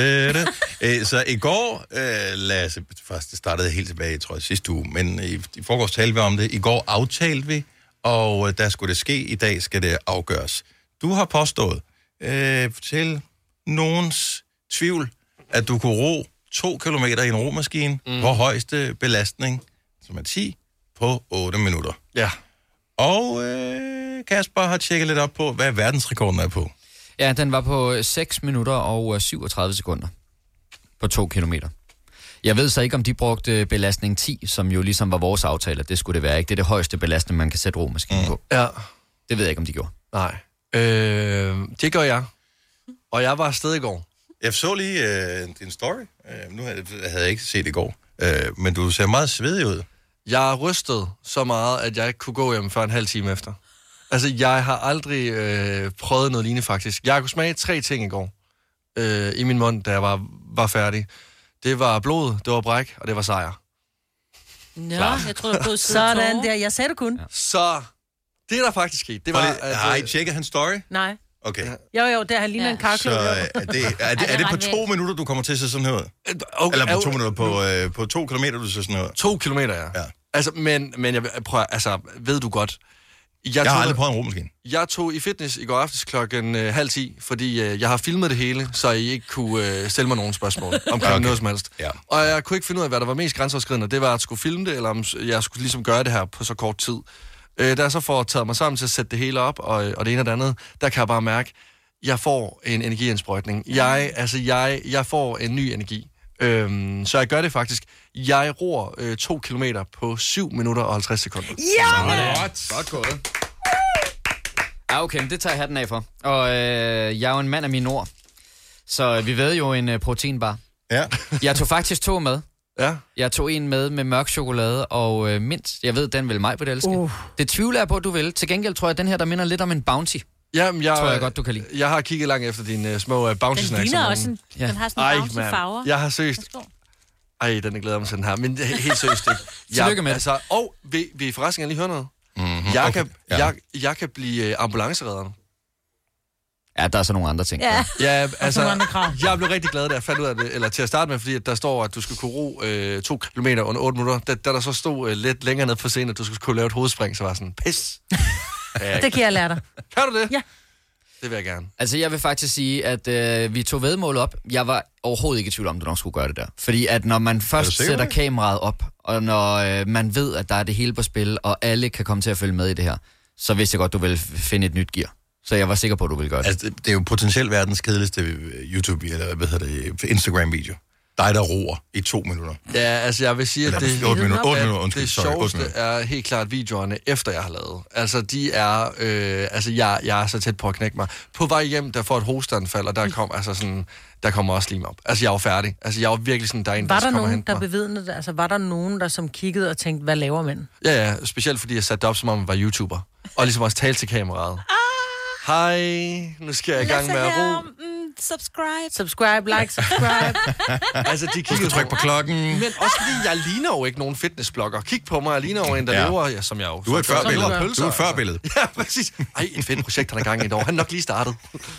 Så i går, Lasse, faktisk det startede helt tilbage, tror jeg, sidste uge, men i forgårs talte vi om det. I går aftalte vi, og der skulle det ske. I dag skal det afgøres. Du har påstået til nogens tvivl, at du kunne ro 2 kilometer i en romaskine på højeste belastning, som er 10 på 8 minutter. Ja. Og Kasper har tjekket lidt op på, hvad verdensrekorden er på. Ja, den var på 6 minutter og 37 sekunder på 2 kilometer. Jeg ved så ikke, om de brugte belastning 10, som jo ligesom var vores aftale, det skulle det være, ikke? Det er det højeste belastning, man kan sætte romaskinen på. Ja. Det ved jeg ikke, om de gjorde. Nej. Det gør jeg. Og jeg var afsted i går. Jeg så lige din story. Nu havde jeg ikke set det i går. Men du ser meget svedig ud. Jeg rystede så meget, at jeg ikke kunne gå hjem før en halv time efter. Altså, jeg har aldrig prøvet noget lignende, faktisk. Jeg kunne smage 3 ting i går i min mund, da jeg var færdig. Det var blod, det var bræk, og det var sejr. Nå, jeg tror, det blev sådan der. Jeg sagde det kun. Ja. Så det, der faktisk skete, det var... Har I tjekket hans story? Nej. Okay. Jo, det har lignet en karklub. Så er det på 2 minutter, du kommer til at se sådan her ud? Okay, eller på 2 minutter, på 2 kilometer, du ser sådan her ud? 2 kilometer, ja. Altså, men jeg prøver, altså, ved du godt... Jeg har aldrig prøvet en romaskine. Jeg tog i fitness i går aftes klokken 9:30, fordi jeg har filmet det hele, så I ikke kunne stille mig nogle spørgsmål omkring noget som helst. Ja. Og jeg kunne ikke finde ud af, hvad der var mest grænseoverskridende. Det var at skulle filme det, eller om jeg skulle ligesom gøre det her på så kort tid. Da jeg så får taget mig sammen til at sætte det hele op, og det ene og det andet, der kan jeg bare mærke, at jeg får en energiindsprøjtning. Jeg får en ny energi. Så jeg gør det faktisk. Jeg ror 2 kilometer på 7 minutter og 50 sekunder. Ja! Godt gået. Ja, okay, det tager jeg hatten af for. Og jeg er jo en mand af mine ord. Så vi ved jo en proteinbar. Ja. Jeg tog faktisk 2 med. Ja. Jeg tog en med mørk chokolade og mint. Jeg ved, den vil mig på det elske. Det tvivler jeg på, at du vil. Til gengæld tror jeg, at den her, der minder lidt om en Bounty. Jamen, tror jeg godt, du kan lide. Jeg har kigget langt efter dine små bounty snacks. Den ligner også den har sådan en bouncy farver. Jeg har søgt. Ej, den er glæder mig til den her. Men helt seriøst ikke. Tillykke med altså, og vil I forresten lige høre noget? Mm-hmm. Jeg kan blive ambulanceredderen. Ja, der er så nogle andre ting. Ja, altså, jeg blev rigtig glad, da jeg fandt ud af det, eller til at starte med, fordi at der står, at du skal kunne ro 2 kilometer under 8 minutter. Da der så stod lidt længere ned på scenen, at du skulle kunne lave et hovedspring, så var sådan, pis. Det kan jeg lære dig. Kan du det? Ja. Det vil jeg gerne. Altså, jeg vil faktisk sige, at vi tog væddemål op. Jeg var overhovedet ikke i tvivl om, at du nok skulle gøre det der. Fordi at når man først sætter kameraet op, og når man ved, at der er det hele på spil, og alle kan komme til at følge med i det her, så vidste jeg godt, du ville finde et nyt gear. Så jeg var sikker på, at du ville gøre det. Altså, det er jo potentielt verdens kedeligste YouTube, eller hvad hedder det, Instagram-video. Dig, der roer i 2 minutter. Ja, altså jeg vil sige, at det, 8 minutter, undskyld, det sjoveste er helt klart videoerne, efter jeg har lavet. Altså, de er... jeg er så tæt på at knække mig. På vej hjem, der får et hosteanfald, og der kommer også lim op. Altså, jeg var færdig. Altså, jeg var virkelig sådan, der er en, der kommer hen. Der bevidnede det? Altså, var der nogen, der som kiggede og tænkte, hvad laver mænd? Ja, specielt fordi jeg satte det op, som om jeg var YouTuber. Og ligesom også talte til kameraet. Hej, nu skal jeg i gang med at ro. Subscribe, like, subscribe. Altså, de kigger tryk på klokken. Men også fordi, jeg ligner jo ikke nogen fitnessblogger. Kig på mig, jeg ligner jo en, der lever, som jeg jo... Du er et førbillede. Du er et førbillede. Ja, præcis. Ej, et fedt projekt, han er gang i et år. Han er nok lige startet.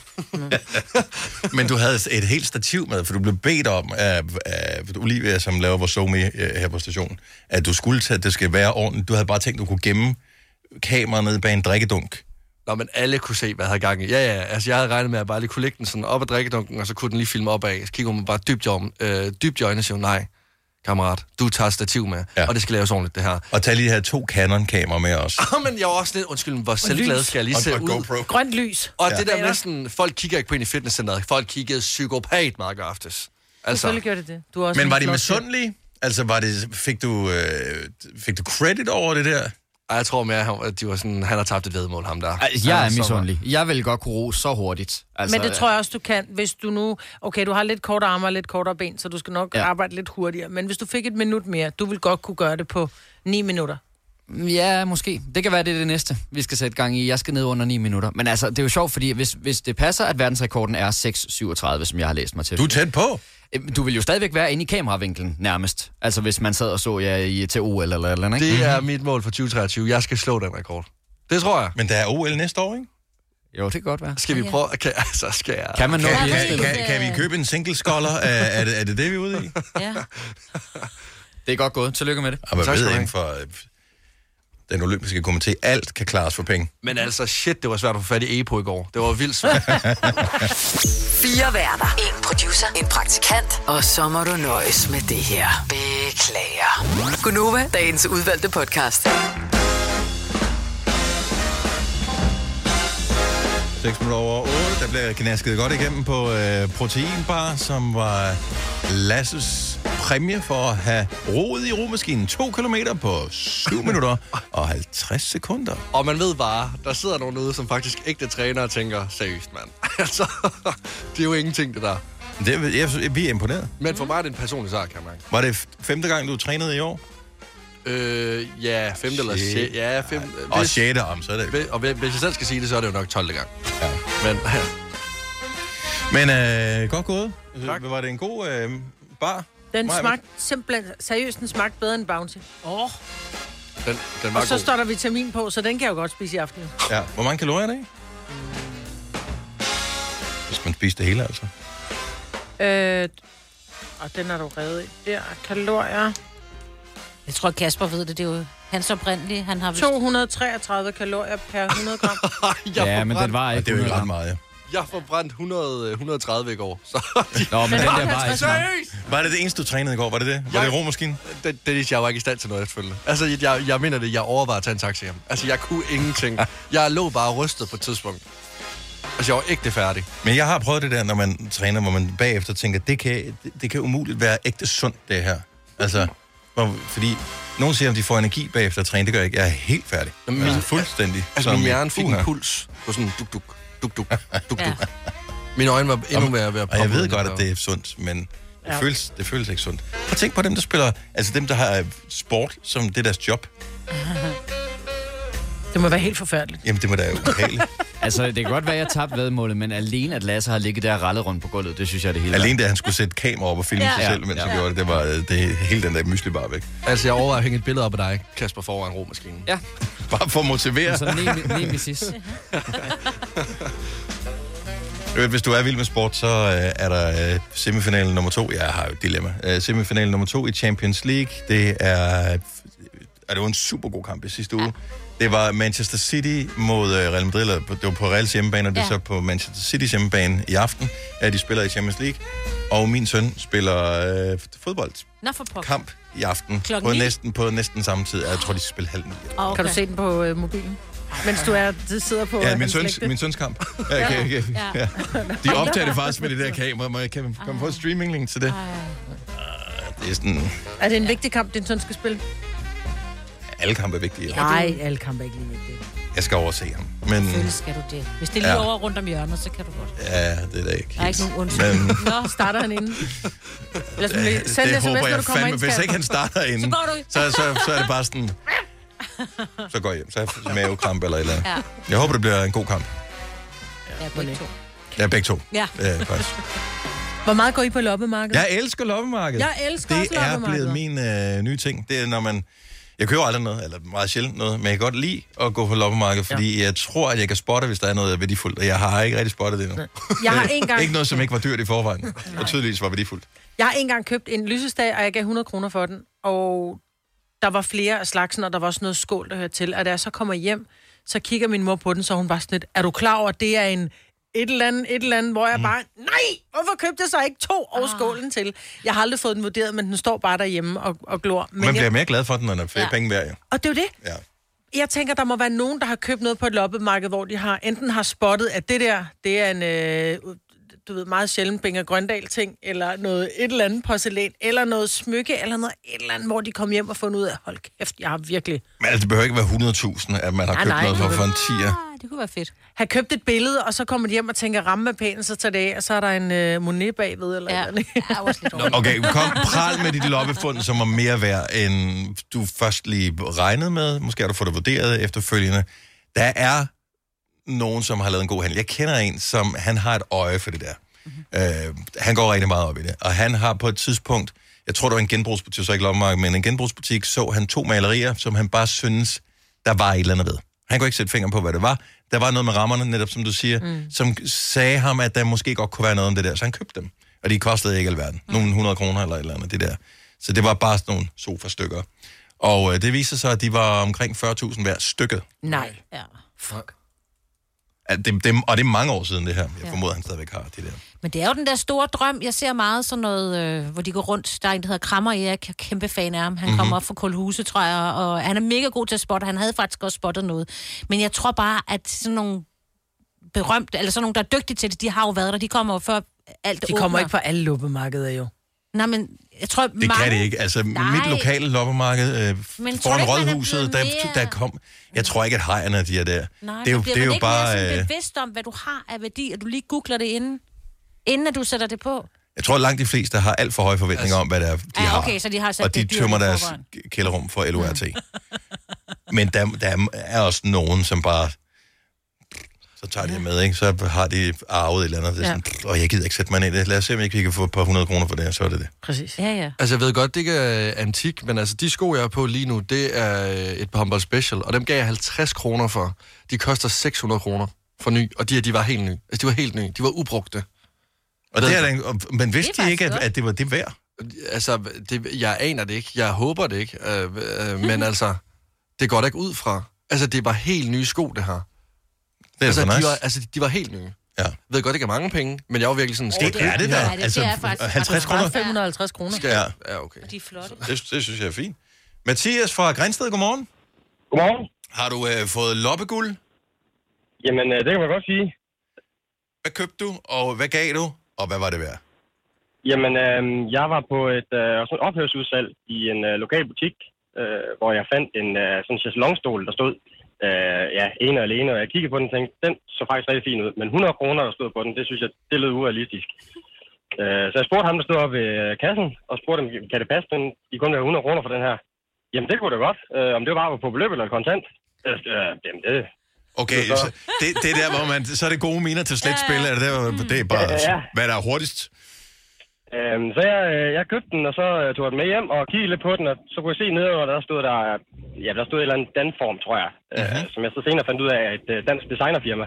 Men du havde et helt stativ med, for du blev bedt om af Olivia, som laver vores SoMe her på stationen, at du skulle tage, at det skal være ordentligt. Du havde bare tænkt, at du kunne gemme kamera nede bag en drikkedunk. Nå, men alle kunne se, hvad jeg havde gang i. Ja, altså jeg havde regnet med, at jeg bare lige kunne lægge den sådan op ad drikkedunken, og så kunne den lige filme opad. Så kigger hun bare dybt i øjnene og siger, nej, kammerat, du tager stativ med, og det skal laves ordentligt, det her. Og tag lige de her 2 Canon-kameraer med os. Men jeg var også lidt, undskyld, hvor selvglad skal jeg lige se ud. GoPro. Grønt lys. Og det der næsten, folk kigger ikke på ind i fitnesscenteret, folk kiggede psykopat meget aftes. Altså. Selvfølgelig gør det. Du er også men var de misundelige? Altså, fik du credit over det der? Jeg tror mere, at de var sådan, han har tabt et væddemål, ham der. Jeg er misundelig. Jeg vil godt kunne ro så hurtigt. Altså, men det tror jeg også, du kan, hvis du nu... Okay, du har lidt kortere arme og lidt kortere ben, så du skal nok arbejde lidt hurtigere. Men hvis du fik et minut mere, du vil godt kunne gøre det på 9 minutter. Ja, måske. Det kan være, det er det næste, vi skal sætte gang i. Jeg skal ned under 9 minutter. Men altså, det er jo sjovt, fordi hvis det passer, at verdensrekorden er 6:37, som jeg har læst mig til. Du er tæt på. Du vil jo stadigvæk være inde i kameravinklen, nærmest. Altså, hvis man sad og så til OL eller eller andet, ikke? Det er mit mål for 2023. Jeg skal slå den rekord. Det tror jeg. Men der er OL næste år, ikke? Jo, det kan godt være. Skal vi prøve? Kan man nå kan vi købe en single scholar? Er det vi er ude i? Ja. Det er godt gået. Tillykke med det. Og man ved ikke for den olympiske komité, alt kan klares for penge. Men altså, shit, det var svært at få fat i Epo i går. Det var vildt svært. 4 værter. 1 producer. 1 praktikant. Og så må du nøjes med det her. Beklager. Gunova, dagens udvalgte podcast. 6 minutter over 8. Der bliver knasket godt igennem på proteinbar, som var Lasses præmie for at have roet i romaskinen 2 kilometer på 7 minutter og 50 sekunder. Og man ved bare, der sidder nogen ude, som faktisk ægte træner og tænker, seriøst mand. Altså, det er jo ingenting, det der. Vi er imponeret. Men for mig er det en personlig sag, kan man. Var det 5. gang, du trænede i år? Ja, 5. eller 6. Ja, 5. Og 6. så er det. Og hvis jeg selv skal sige det, så er det jo nok 12. gang. Ja. Men godt gået. Tak. Var det en god bar? Den smagte simpelthen, seriøst, den smagte bedre end Bounty. Den var og så god. står der vitamin på, så den kan jeg jo godt spise i aften. Ja, hvor mange kalorier er det i? Hvis man spiser det hele, altså. Og den er du revet i. Der kalorier. Jeg tror, Kasper ved det. Det er jo hans oprindelige. Han har 233 kalorier per 100 gram. Ja, men den var ikke. Det er jo ikke ret meget, ja. Jeg forbrændt 130 i går. Så Nå, men den der var ikke meget. Var det eneste, du trænede i går? Var det det? Var det romaskinen? Jeg var ikke i stand til noget efterfølgende. Altså, jeg mener det. Jeg overvejede at tage en taxi hjem. Altså, jeg kunne ingenting. Jeg lå bare rystet på et tidspunkt. Altså, jeg var ægte færdig. Men jeg har prøvet det der, når man træner, hvor man bagefter tænker, det kan umuligt være ægte sundt, det her. Altså, fordi nogen siger, at de får energi bagefter at træne. Det gør jeg ikke. Jeg er helt færdig. Fuldstændig. Altså, min hjerne fik en puls på sådan duk. Ja. Mine øjne var endnu mere ved at poppe. Og jeg ved godt, at det er sundt, men det føles ikke sundt. Og tænk på dem, der spiller, altså dem, der har sport som det deres job. Det må være helt forfærdeligt. Jamen, det må da jo ubehageligt. Altså, det kan godt være, at jeg tabte væddemålet, men alene at Lasse har ligget der og rallet rundt på gulvet, det synes jeg, det hele alene da han skulle sætte kamera op og filme sig selv, mens han gjorde det, det var hele den der mysli bare væk. Altså, jeg overvejer at hænge et billede op af dig, Kasper, foran romaskinen. Ja. Bare for at motivere. Så nemesis. Hvis du er vild med sport, så er der semifinalen nummer 2. Jeg har jo et dilemma. Semifinalen nummer 2 i Champions League, det var en super god kamp i sidste uge. Det var Manchester City mod Real Madrid, det var på Reals hjemmebane, og det er så på Manchester Citys hjemmebane i aften, at de spiller i Champions League. Og min søn spiller fodboldkamp i aften på næsten samme tid. Jeg tror, de skal spille 8:30. Okay. Kan du se den på mobilen? Mens du sidder på... Ja, min søns kamp. Okay. Ja. De optager det faktisk med det der kamera. Kan man få et streaming-link til det? Det er sådan... Er det en vigtig kamp, din søn skal spille? Alle kampe er vigtige. Nej, alle kampe er ikke lige vigtige. Jeg skal overse ham. Men... Selvfølgelig skal du det. Hvis det er lige over rundt om hjørnet, så kan du godt. Ja, det er da ikke. Der er ikke nogen undskyld. Men... Nå, starter han inden. Det håber jeg fandme. Hvis ikke han starter inden, så er det bare sådan... Så går jeg hjem. Så er jeg mavekramp eller et eller andet. Ja. Jeg håber, det bliver en god kamp. Ja, begge to. Ja, begge to. Ja. Hvor meget går I på loppemarkedet? Jeg elsker loppemarkedet. Jeg elsker også loppemarkedet. Det er blevet min nye ting. Det er, når man... Jeg køber aldrig noget, eller meget sjældent noget, men jeg kan godt lide at gå på loppemarkedet, fordi jeg tror, at jeg kan spotte, hvis der er noget værdifuldt. Og jeg har ikke rigtig spottet det endnu. Jeg har engang... Ikke noget, som ikke var dyrt i forvejen. Og tydeligvis var værdifuldt. Jeg har engang købt en lysestage, og jeg gav 100 kroner for den. Og der var flere af slagsen, og der var også noget skål, der hørte til. Og da jeg så kommer hjem, så kigger min mor på den, så hun bare sådan lidt, er du klar over, at det er et eller andet, hvor jeg bare, nej, hvorfor købte jeg så ikke 2 og skålen til? Jeg har aldrig fået den vurderet, men den står bare derhjemme og glor. Men man bliver mere glad for den, når der er flere penge værd, ja. Og det er jo det. Ja. Jeg tænker, der må være nogen, der har købt noget på et loppemarked, hvor de enten har spottet, at det er en, meget sjældent Binger Grøndal-ting, eller noget et eller andet porcelæn, eller noget smykke, eller noget et eller andet, hvor de kom hjem og fundet ud af, hold kæft, jeg har virkelig... Men altså, det behøver ikke være 100.000, at man har købt noget for en 10'er. Det kunne være fedt. Har købt et billede, og så kommer de hjem og tænker, ramme er pæn, så tager det af, og så er der en Monet bagved, eller andet. Okay, kom pral med dit loppefund, som var mere værd, end du først lige regnede med. Måske har du fået det vurderet efterfølgende. Der er nogen, som har lavet en god handel. Jeg kender en, som han har et øje for det der. Han går rigtig meget op i det. Og han har på et tidspunkt, jeg tror, det var en genbrugsbutik, så ikke loppemarked, men en genbrugsbutik, så han 2 malerier, som han bare synes, der var et eller andet ved. Han kunne ikke sætte fingeren på, hvad det var. Der var noget med rammerne, netop som du siger, som sagde ham, at der måske godt kunne være noget om det der. Så han købte dem. Og de kostede ikke alverden. Nogle 100 kroner eller et eller andet, det der. Så det var bare sådan nogle sofastykker. Og det viser sig, at de var omkring 40.000 hver stykket. Nej. Ja. Fuck. Og det er mange år siden det her. Jeg formoder, han stadigvæk har det der. Men det er jo den der store drøm. Jeg ser meget sådan noget, hvor de går rundt. Der er en, der hedder Krammer Erik. Kæmpe fan af ham. Han kommer op fra Koldhuse, tror jeg. Og han er mega god til at spotte. Han havde faktisk også spottet noget. Men jeg tror bare, at sådan nogle berømte, eller sådan nogle, der er dygtige til det, de har jo været der. De kommer jo før alt de kommer ikke på alle loppemarkeder jo. Nej, men jeg tror, det kan det ikke. Altså, mit lokale loppemarked foran Rådhuset, der kom... Jeg tror ikke, at hejerne de er der. Nej, det er jo ikke bare... mere bevidst om, hvad du har af værdi, og du lige googler det inden at du sætter det på. Jeg tror, langt de fleste har alt for høje forventninger om, hvad det er, de har. Okay, så de har sat og de tømmer deres kælderrum for LORT. Men der er også nogen, som bare... Så tager de det med, ikke? Så har de arvet et eller andet. Det er sådan, jeg gider ikke sætte mig ind i det. Lad os se, om ikke vi kan få et par 100 kroner for det, og så er det det. Præcis. Ja. Altså, jeg ved godt, det ikke er antik, men altså, de sko, jeg har på lige nu, det er et par Humboldt Special, og dem gav jeg 50 kroner for. De koster 600 kroner for ny, og de var helt nye. Altså, de var helt nye. De var ubrugte. Og det er men vidste de ikke, at det var det værd? Altså, jeg aner det ikke. Jeg håber det ikke. Men altså, det går da ikke ud fra. Altså, det var helt nye sko, det her. Det er nice. De var helt nye. Ja. Jeg ved godt, det ikke er mange penge, men jeg var virkelig sådan... Det er det der. Ja, det er faktisk 50 kroner? 550 kroner. Ja, okay. Og de er flotte. Det synes jeg er fint. Mathias fra Grænsted, godmorgen. Godmorgen. Har du fået loppeguld? Jamen, det kan man godt sige. Hvad købte du, og hvad gav du, og hvad var det værd? Jamen, jeg var på et ophørsudsalg i en lokal butik, hvor jeg fandt en sådan chaiselongstol, der stod ene og alene, og jeg kiggede på den og tænkte, den så faktisk rigtig fin ud. Men 100 kroner, der stod på den, det synes jeg, det lød urealistisk. Så jeg spurgte ham, der stod oppe ved kassen, og spurgte dem, kan det passe, de kun vil have 100 kroner for den her? Jamen, det kunne det godt. Om det var på beløb eller kontant. Jamen, det... Okay, så det er der, hvor man... Så er det gode miner til slet spil, eller det er bare, hvad der er hurtigst? Så jeg købte den, og så tog jeg den med hjem og kiggede lidt på den, og så kunne jeg se nede, og der stod der et eller andet danform, tror jeg, som jeg så senere fandt ud af et dansk designerfirma.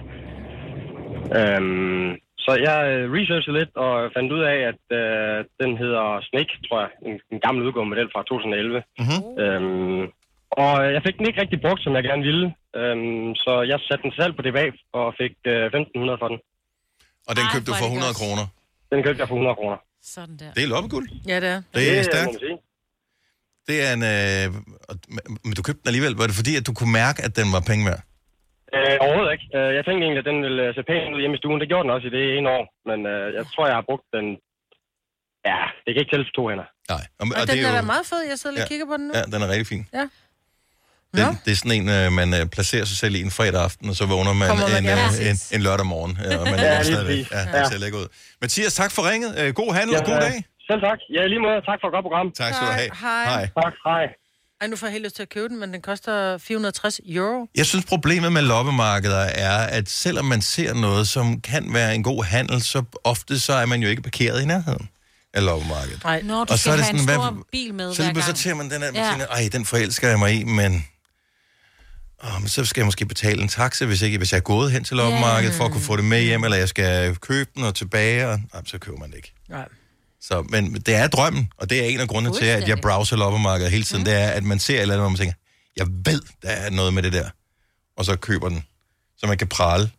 Så jeg researchede lidt og fandt ud af, at den hedder Snake, tror jeg, en gammel udgående model fra 2011. Og jeg fik den ikke rigtig brugt, som jeg gerne ville, så jeg satte den selv på det bag og fik 1.500 for den. Og den købte du for 100 kroner? Den købte jeg for 100 kroner. Sådan der. Det er loppeguld. Ja, det er. Det er stærkt. Det er en... men du købte den alligevel. Var det fordi, at du kunne mærke, at den var penge værd? Overhovedet ikke. Jeg tænkte egentlig, at den ville se pænt ud hjemme i stuen. Det gjorde den også i det ene år. Men jeg tror, jeg har brugt den... Ja, det kan ikke tælles på 2 hænder. Nej. Og den er da meget fed. Jeg sidder lige og kigger på den nu. Ja, den er rigtig fin. Ja. Det er sådan en, man placerer sig selv i en fredag aften, og så vågner man en lørdag morgen. Og man er stadigvæk. Det ser lækker ud. Mathias, tak for ringet. God handel og god dag. Selv tak. Ja, lige måde. Tak for et godt program. Tak skal du have. Hej. Tak, hej. Ej, nu får jeg helt lyst til at købe den, men den koster 460 euro. Jeg synes, problemet med loppemarkeder er, at selvom man ser noget, som kan være en god handel, så ofte så er man jo ikke parkeret i nærheden af loppemarkedet. Nej, når du og skal så er det have sådan, en stor bil med hver gang. Så ser man den her, den forelsker jeg mig i, men så skal jeg måske betale en taxa, hvis jeg er gået hen til loppemarkedet for at kunne få det med hjem, eller jeg skal købe den og tilbage, og så køber man det ikke. Nej. Så, men det er drømmen, og det er en af grundene til, at jeg browser loppemarkedet hele tiden. Det er, at man ser et eller andet, hvor man tænker, jeg ved, der er noget med det der. Og så køber den, så man kan prale.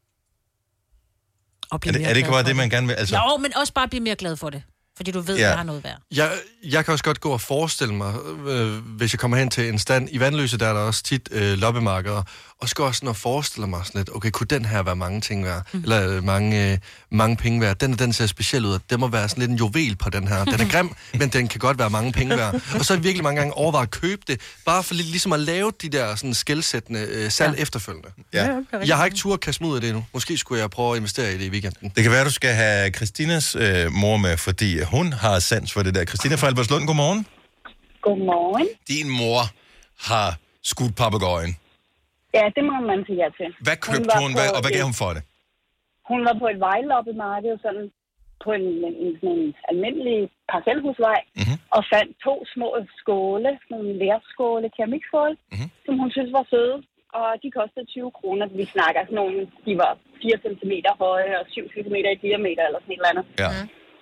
Er det ikke bare det, man gerne vil? Altså... Jo, men også bare blive mere glad for det. Fordi du ved, at der har noget værd. Jeg kan også godt gå og forestille mig, hvis jeg kommer hen til en stand i Vandløse, der er der også tit loppemarkeder, og skal også sådan at forestille mig sådan lidt, okay, kunne den her være mange ting værd? Eller mange penge værd? Den ser speciel ud, og det må være sådan lidt en juvel på den her. Den er grim, men den kan godt være mange penge værd. Og så er jeg virkelig mange gange overvejet at købe det, bare for lidt ligesom at lave de der sådan skelsættende salg efterfølgende. Ja. Jeg har ikke tur at kaste mig ud af det endnu. Måske skulle jeg prøve at investere i det i weekenden. Det kan være, du skal have Christinas mor med, fordi hun har sans for det der. Christina fra Albertslund, godmorgen. Godmorgen. Din mor har skudt papegøjen. Ja, det må man sige ja til. Hvad købte hun, og hvad gav hun for det? Hun var på et vejloppemarked, sådan på en almindelig parcelhusvej, og fandt 2 små skåle, nogle lærskåle, keramikskåle, som hun synes var søde, og de kostede 20 kroner. Vi snakker sådan nogle, de var 4 cm høje og 7 cm i diameter, eller sådan et eller andet. Ja.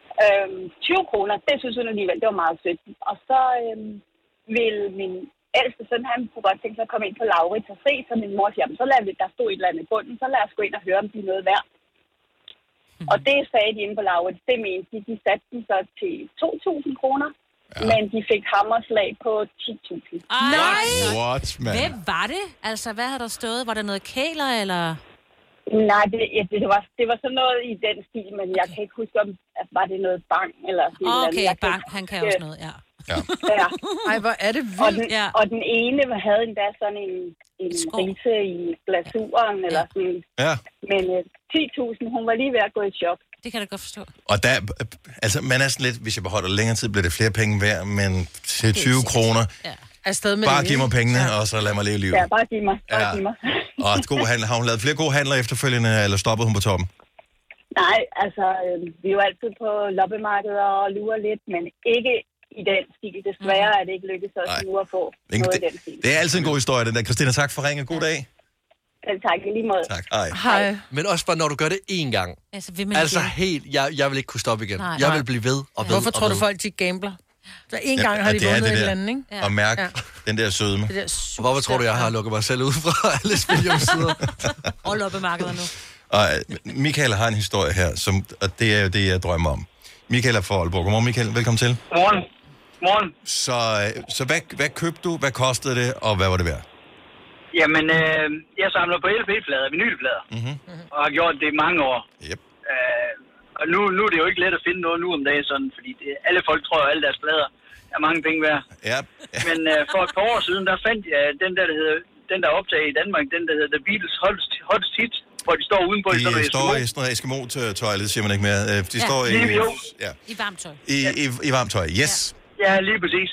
20 kroner, det synes hun alligevel, det var meget sødt. Og så vil min ældste søn, han kunne godt tænke sig at komme ind på Laurits og se, så min mor siger, så lad vi, der stod et eller andet i bunden, så lad os gå ind og høre, om de er noget værd. Og det sagde de inde på Laurits, det mente de satte den så til 2.000 kroner, men de fik hammerslag på 10.000. Nej! What, man? Hvem var det? Altså, hvad havde der stået? Var der noget kæler, eller... Nej, det var sådan noget i den stil, men jeg kan ikke huske, om var det noget bang eller sådan noget. Okay, bang, han kan også noget, ja. Ej, hvor er det vildt. Og den ene havde endda sådan en rise i glasuren, eller sådan. Ja. Men 10.000, hun var lige ved at gå i chok. Det kan jeg godt forstå. Og der, altså man er sådan lidt, hvis jeg beholder længere tid, bliver det flere penge værd, men til 20 kroner, bare giv mig pengene, og så lad mig leve livet. Ja, bare giv mig. Og god handler. Har hun lavet flere gode handler efterfølgende, eller stoppede hun på toppen? Nej, altså, vi er jo altid på loppemarkeder og lurer lidt, men ikke i den stil. Desværre er det ikke lykkedes os nu at få noget i den stil. Det er altid en god historie, den der. Christina, tak for ringe. God dag. Tak, i lige måde. Tak. Hej. Men også bare, når du gør det én gang. Altså helt, jeg vil ikke kunne stoppe igen. Nej. Jeg vil blive ved og ved. Hvorfor tror du, folk de gambler? Så en gang har de vundet et eller andet, ikke? Og mærke den der sødme. Og hvorfor tror du, jeg har lukket mig selv ud fra alle spilhjemssider? Og loppemarkeder nu. Og Michael har en historie her, og det er jo det, jeg drømmer om. Michael er fra Aalborg. Godmorgen, Michael. Velkommen til. Godmorgen. Så hvad købte du? Hvad kostede det? Og hvad var det værd? Jamen, jeg samler på LP-plader, vinylplader. Og har gjort det i mange år. Yep. Og nu er det jo ikke let at finde noget nu om dagen sådan, fordi alle folk tror jo, alle deres plader er mange penge værd. Ja. Men for et par år siden, der fandt jeg den der optaget i Danmark, den der hedder The Beatles Hottest Hits, hvor de står udenpå i sådan noget Eskimo. De står i sådan noget Eskimo-tøj, det siger man ikke mere. De står i varmt tøj. I varmt tøj, yes. Ja, lige præcis.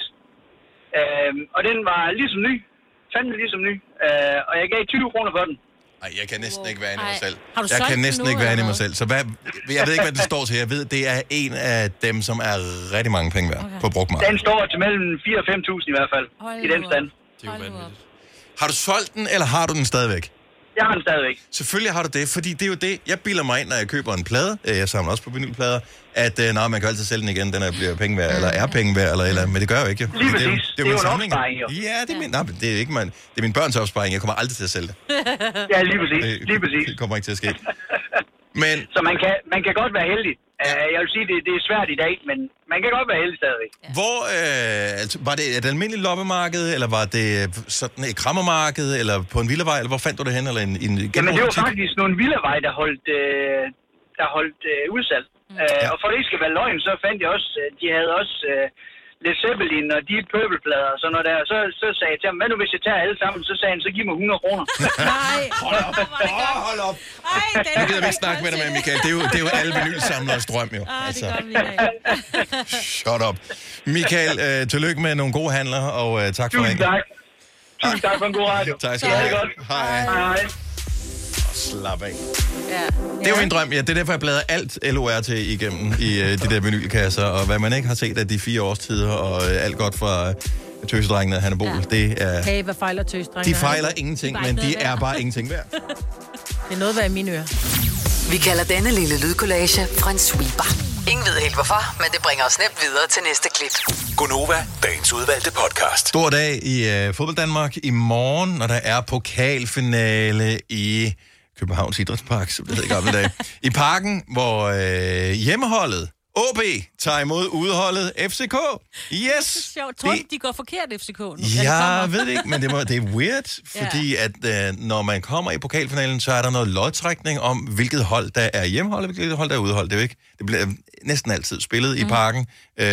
Og den var ligesom ny. Fandme ligesom ny. Og jeg gav 20 kroner for den. Ej, jeg kan næsten ikke være inde i mig selv. Har du jeg kan solgt næsten nu, ikke være inde i mig eller selv. Så jeg ved ikke, hvad det står til. Jeg ved, det er en af dem, som er rigtig mange penge værd på brugtmarkedet. Den står til mellem 4 og 5.000 i hvert fald. I den stand. Det er jo vanvittigt. Har du solgt den, eller har du den stadigvæk? Jeg har den stadigvæk. Selvfølgelig har du det, fordi det er jo det, jeg bilder mig ind, når jeg køber en plade, jeg samler også på vinylplader, at man kan altid sælge den igen, den bliver penge værd, eller er penge værd, eller eller, men det gør jeg jo ikke. Lige præcis. Det er jo min samling. Ja, det er ikke det er min børns opsparing, jeg kommer aldrig til at sælge det. Ja, lige præcis. Det kommer ikke til at ske. Men... Så man kan godt være heldig. Jeg vil sige, det er svært i dag, men man kan godt være heldig stadigvæk. Hvor, var det et almindeligt loppemarked, eller var det sådan et krammermarked, eller på en villavej, eller hvor fandt du det hen? Eller en Jamen, det var faktisk nogle villavej, der holdt udsalg. Og for det ikke skal være løgn, så fandt jeg også, de havde også Led Zeppelin og Deep Purple-plader og sådan noget der. Så sagde jeg til ham, hvad nu hvis jeg tager alle sammen? Så sagde han, så giv mig 100 kroner. Nej. Hold op. Jeg gider ikke snakke med dig med, Michael. Det er jo alle vinylsamleres drøm, jo. Det gør vi ikke. Shut up. Michael, tillykke med nogle gode handler, og tak for ringen. Tusind tak for en god radio. Tak skal du have. Hej. Slap af. Det er jo min drøm. Ja, det er derfor, jeg bladrer alt LOR til igennem i de der vinylkasser, og hvad man ikke har set af de 4 årstider, og alt godt fra Tøsedrengene og Hannibal, det er... Hey, hvad fejler Tøsedrengene? De fejler ingenting, men de er bare ingenting værd. Det er noget værd i mine ører. Vi kalder denne lille lydkollage en sweeper. Ingen ved helt hvorfor, men det bringer os nemt videre til næste klip. Gonova, dagens udvalgte podcast. Stor dag i fodbold Danmark i morgen, når der er pokalfinale i Københavns Idrætspark, som det hedder i gamle dage. I parken, hvor hjemmeholdet OB tager imod udeholdet FCK. Yes! Sjovt. Tror de går forkert, FCK nu? Jeg ved det ikke, men det er weird, fordi at når man kommer i pokalfinalen, så er der noget lodtrækning om, hvilket hold der er hjemmehold, og hvilket hold der er udehold. Det er jo ikke, det bliver næsten altid spillet i parken,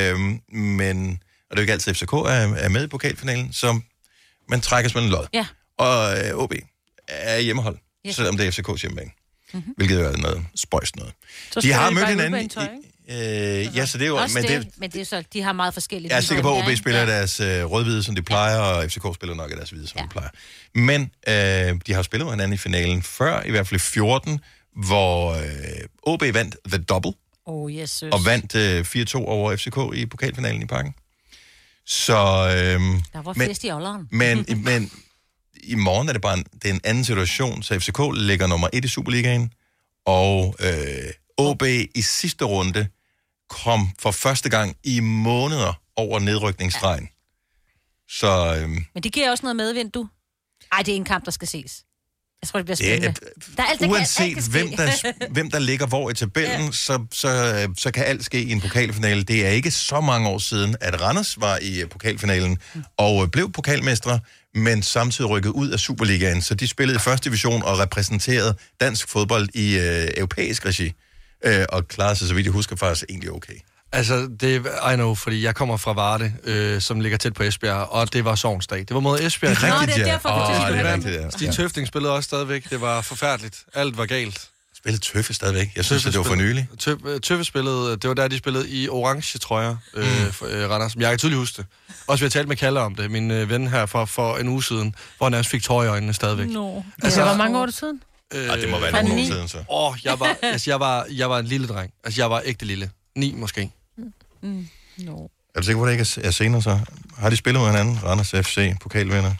men og det er jo ikke altid FCK er med i pokalfinalen, så man trækker sådan en lod. Ja. Og OB er hjemmehold, selvom det er FCK's hjemmebane. Hvilket er noget spøjst noget. Så de har mødt hinanden ja, så det er jo... Men det er så, de har meget forskellige... Jeg er sikker på, at OB spiller deres rødhvide, som de plejer, og FCK spiller nok deres hvide, som de plejer. Men de har spillet hinanden i finalen før, i hvert fald 14, hvor OB vandt The Double, og vandt 4-2 over FCK i pokalfinalen i parken. Så... der var fest i ålderen. Men i morgen er det bare en anden situation, så FCK ligger nummer 1 i Superligaen, og OB i sidste runde kom for første gang i måneder over nedrykningsstregen. Ja. Så... Men det giver også noget medvind, du. Ej, det er en kamp, der skal ses. Jeg tror, det bliver spændende. Uanset hvem der ligger hvor i tabellen, så kan alt ske i en pokalfinale. Det er ikke så mange år siden, at Randers var i pokalfinalen og blev pokalmestre, men samtidig rykket ud af Superligaen. Så de spillede i første division og repræsenterede dansk fodbold i europæisk regi. Og klarede sig, så vidt jeg husker, faktisk egentlig okay. Altså, det er I know, fordi jeg kommer fra Varde, som ligger tæt på Esbjerg, og det var Sognsdag. Det var mod Esbjerg. Det er rigtigt, det er derfor, det er rigtigt, ja. Stig Tøfting spillede også stadigvæk. Det var forfærdeligt. Alt var galt. Spillede Tøffe stadigvæk? Jeg synes, det var for nylig. Tøffe spillede, det var der, de spillede i orange trøjer, Randers. Jeg kan tydeligt huske det. Også vi har talt med Kalle om det, min ven her for en uge siden, hvor han også fik tår i øjnene stadigvæk. Altså, hvor mange år det siden? Det må være nogle år siden, så. Jeg var en lille dreng. Altså, jeg var ægte lille. 9 måske. Er du sikker på, at det ikke er senere så? Har de spillet mod hinanden? Randers FC, pokalvinder?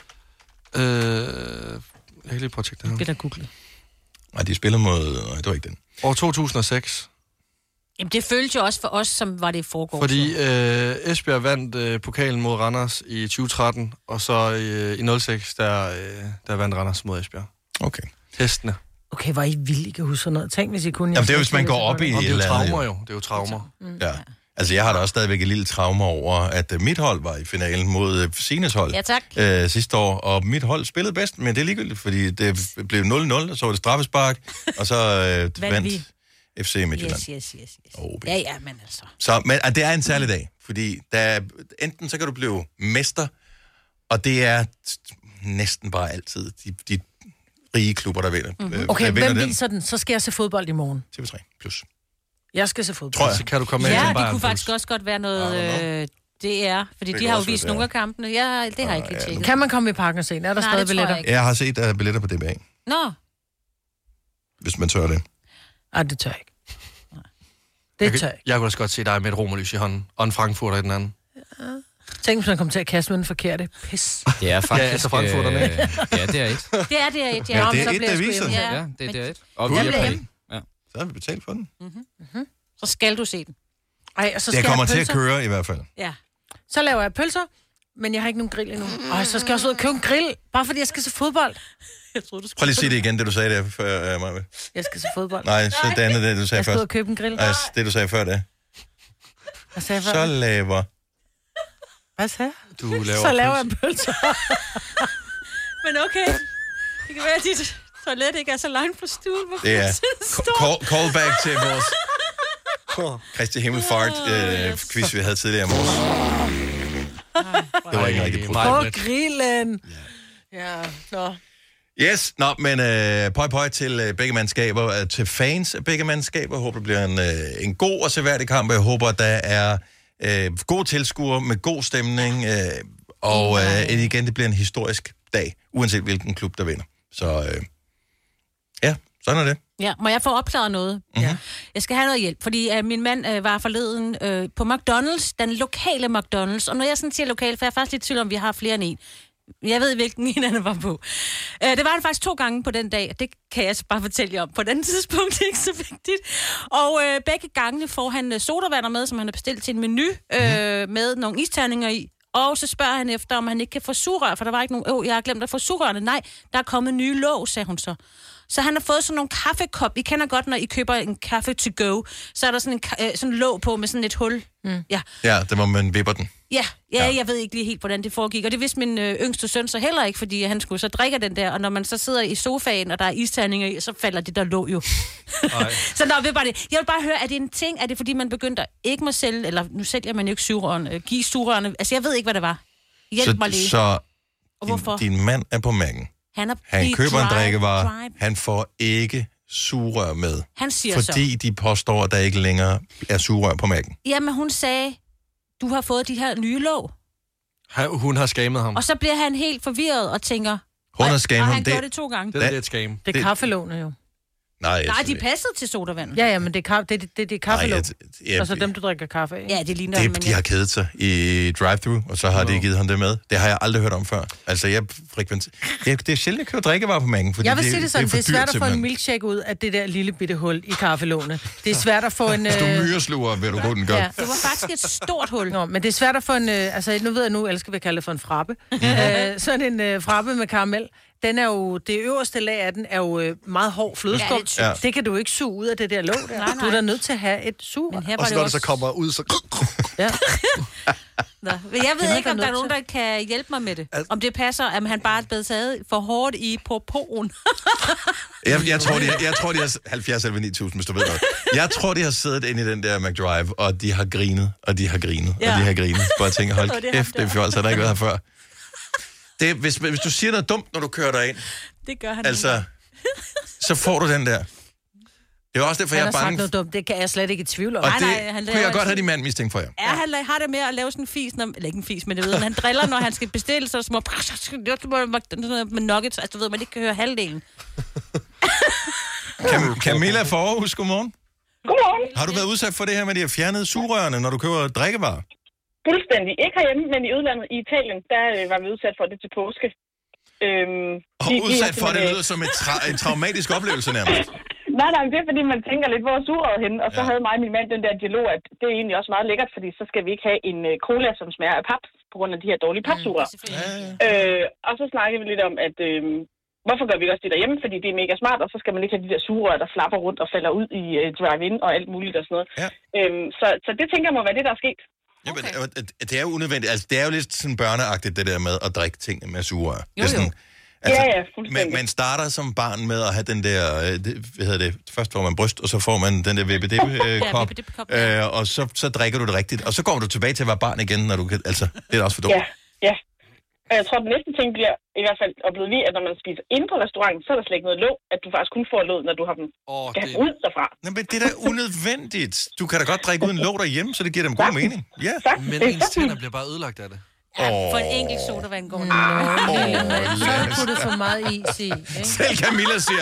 Jeg kan lige prøve at tjekke det her. Det er Google. Nej, de spillede mod... Nej, det var ikke den. År 2006. Jamen, det føltes jo også for os, som var det i forgårs. Fordi Esbjerg vandt pokalen mod Randers i 2013, og så i 06, der vandt Randers mod Esbjerg. Okay. Hestene. Okay, var I vildt, I kan huske sådan noget. Tænk, hvis I kunne... Jamen, det er hvis man går op i... Det er jo traumer jo. Det er jo traumer. Ja. Altså, jeg har da også stadigvæk et lille trauma over, at mit hold var i finalen mod Sines hold sidste år, og mit hold spillede bedst, men det er ligegyldigt, fordi det blev 0-0, og så var det straffespark, og så vandt FC Midtjylland. Yes. Ja, men altså. Men det er en særlig dag, fordi enten så kan du blive mester, og det er næsten bare altid de rige klubber, der vinder. Okay, hvem viser den? Så skal jeg se fodbold i morgen. TV3 plus. Jeg skal se fodbold. Tror jeg. Så kan du komme med det kunne faktisk også godt være noget DR, fordi de har jo vist nogle af kampene. Ja, det har jeg ikke lige tjekket. Kan man komme i parken og se? Er der stadig billetter? Jeg har set billetter på DBA. Nå. Hvis man tør det. Ej, det tør jeg ikke. Det tør jeg ikke. Jeg kunne også godt se dig med et romerlys i hånden, og en Frankfurter i den anden. Ja. Tænk, hvis man kommer til at kaste med den forkerte. Pis. Det er faktisk... altså Frankfurterne. Det er det, ja. Det er et, der viser. Ja, det er et. Og vi er så har vi betalt for den. Så skal du se den. Ej, og så skal jeg kommer til at køre i hvert fald. Ja. Så laver jeg pølser, men jeg har ikke nogen grill endnu. Og så skal jeg også ud og købe en grill, bare fordi jeg skal se fodbold. Prøv lige at sige det igen, det du sagde der før, Maja. Jeg skal se fodbold. Nej, så det andet, det du sagde først. Jeg skal ud og købe en grill. Nej, det du sagde før det. Hvad sagde jeg før? Så laver... Hvad sagde jeg? Du laver så laver jeg pølser. Men okay, det kan være, at dit toilet ikke er så langt fra stuen. Det er callback til vores Kristi Himmelfart quiz, vi havde tidligere i morges. Det var ikke rigtig på grillen. Ja, nå. Yes, men pøj til begge mandskaber, til fans af begge mandskaber. Jeg håber, det bliver en god og seværdig kamp. Jeg håber, der er gode tilskuere med god stemning, og igen, det bliver en historisk dag, uanset hvilken klub, der vinder. Så ja, sådan er det. Ja, må jeg få opklaret noget? Ja. Jeg skal have noget hjælp, fordi min mand var forleden på McDonald's, den lokale McDonald's, og når jeg sådan siger lokal, for jeg er faktisk lidt i tvivl om, vi har flere end en. Jeg ved, hvilken en han var på. Det var han faktisk 2 gange på den dag, og det kan jeg så bare fortælle jer om. På den tidspunkt, det er ikke så vigtigt. Og begge gangene får han sodavander med, som han har bestilt til en menu, med nogle isterninger i. Og så spørger han efter, om han ikke kan få sugerør, for der var ikke nogen... jeg har glemt at få sugerørene. Nej, der er kommet nye låg, sagde hun så. Så han har fået sådan nogle kaffekop. I kender godt, når I køber en kaffe to go, så er der sådan en låg på med sådan et hul. Ja, der hvor man vipper den. Ja, jeg ved ikke lige helt, hvordan det foregik. Og det vidste min yngste søn så heller ikke, fordi han skulle så drikke den der. Og når man så sidder i sofaen, og der er isterninger i, så falder det der låg jo. Så jeg vil bare høre, er det en ting? Er det fordi, man begyndte at ikke må sælge, eller nu sælger man jo ikke sugerørene, give sugerørene? Altså, jeg ved ikke, hvad det var. Hjælp mig lige. Så hvorfor? Din mand er på mærken. Han køber en drikkevare. Han får ikke sugerør med. Han siger fordi de påstår, at der ikke længere er sugerør på mærken. Jamen, hun sagde, du har fået de her nye låg. Hun har skammet ham. Og så bliver han helt forvirret og tænker... Hun har skammet ham. Og han gjorde det 2 gange. Det er et skam. Det er kaffelåne jo. Nej, de passede til sodavand. Ja, men det er kaffelån. Altså dem, du drikker kaffe af. Ja, det ligner... De har kædet sig i drive-thru, og så har de givet ham det med. Det har jeg aldrig hørt om før. Altså, det er sjældent, at købe drikkevarer på mærken, fordi jeg vil sige det sådan, det er svært dyrt, at få en milkshake ud af det der lille bitte hul i kaffelåne. Det er svært at få en... Hvis du myresluger, vil du gå den godt. Ja. Det var faktisk et stort hul. Nå, men det er svært at få en... altså, nu ved jeg nu, elsker vi at kalde det for en frappe. Sådan en frappe med karamel. Den er jo, det øverste lag af den er jo meget hård flødeskum. Ja, det kan du ikke suge ud af det der låg der. Nej. Du er da nødt til at have et sugerør. Og så når det så kommer ud, så... Ja. Men jeg ved ikke, om der er nogen, der kan hjælpe mig med det. Om det passer, at han bare er blevet taget for hårdt i poren. jeg tror, de har 70 eller 9000, hvis du ved noget. Jeg tror, de har siddet inde i den der McDrive, og de har grinet, og de har grinet, og de har grinet. Bare tænker, hold kæft, det er fjol, så der ikke været her før. Det, hvis du siger noget dumt, når du kører derind, det gør han altså, så får du den der. Det er også derfor, jeg er bange. Han har sagt noget dumt, det kan jeg slet ikke i tvivl om. Og det kunne jeg godt have din mand mistænkt for jer. Ja, han har det med at lave sådan en fis, eller ikke en fis, men det ved han driller, når han skal bestille sig små med nuggets, altså du ved, man ikke kan høre halvdelen. Camilla fra Aarhus, godmorgen. Godmorgen. Har du været udsat for det her med, at de har fjernet sugerørene, når du køber drikkevarer? Fuldstændig. Ikke herhjemme, men i udlandet, i Italien, der var vi udsat for det til påske. Udsat for det lyder som en traumatisk oplevelse nærmest. Nej, det er fordi, man tænker lidt, hvor er sugerøret henne? Og så havde mig og min mand den der dialog, at det er egentlig også meget lækkert, fordi så skal vi ikke have en cola, som smager af pap, på grund af de her dårlige papsugerør. Og så snakkede vi lidt om, at hvorfor gør vi ikke også det derhjemme? Fordi det er mega smart, og så skal man ikke have de der sugerør, der flapper rundt og falder ud i drive-in og alt muligt og sådan noget. Ja. Så det tænker jeg må være det, der er sket. Okay. Ja, men det er jo unødvendigt. Altså, det er jo lidt sådan børneagtigt, det der med at drikke ting med sugerør. Altså, ja, fuldstændig. Man starter som barn med at have den der, hvad hedder det, først får man bryst, og så får man den der vippedippe-kop, og så drikker du det rigtigt. Og så går du tilbage til at være barn igen, når du kan, altså, det er også for dumt. Ja. Og jeg tror, den næste ting bliver, i hvert fald oplevet vi, at når man spiser inde på restauranten, så er der slet ikke noget låg, at du faktisk kun får låg, når du har dem ud derfra. Nå, men det er da unødvendigt. Du kan da godt drikke uden låg derhjemme, så det giver dem god mening. Ja. Men ens tænder bliver bare ødelagt af det. Ja, for en enkelt sodavand går det. Så har du puttet for meget is i. Selv Camilla siger,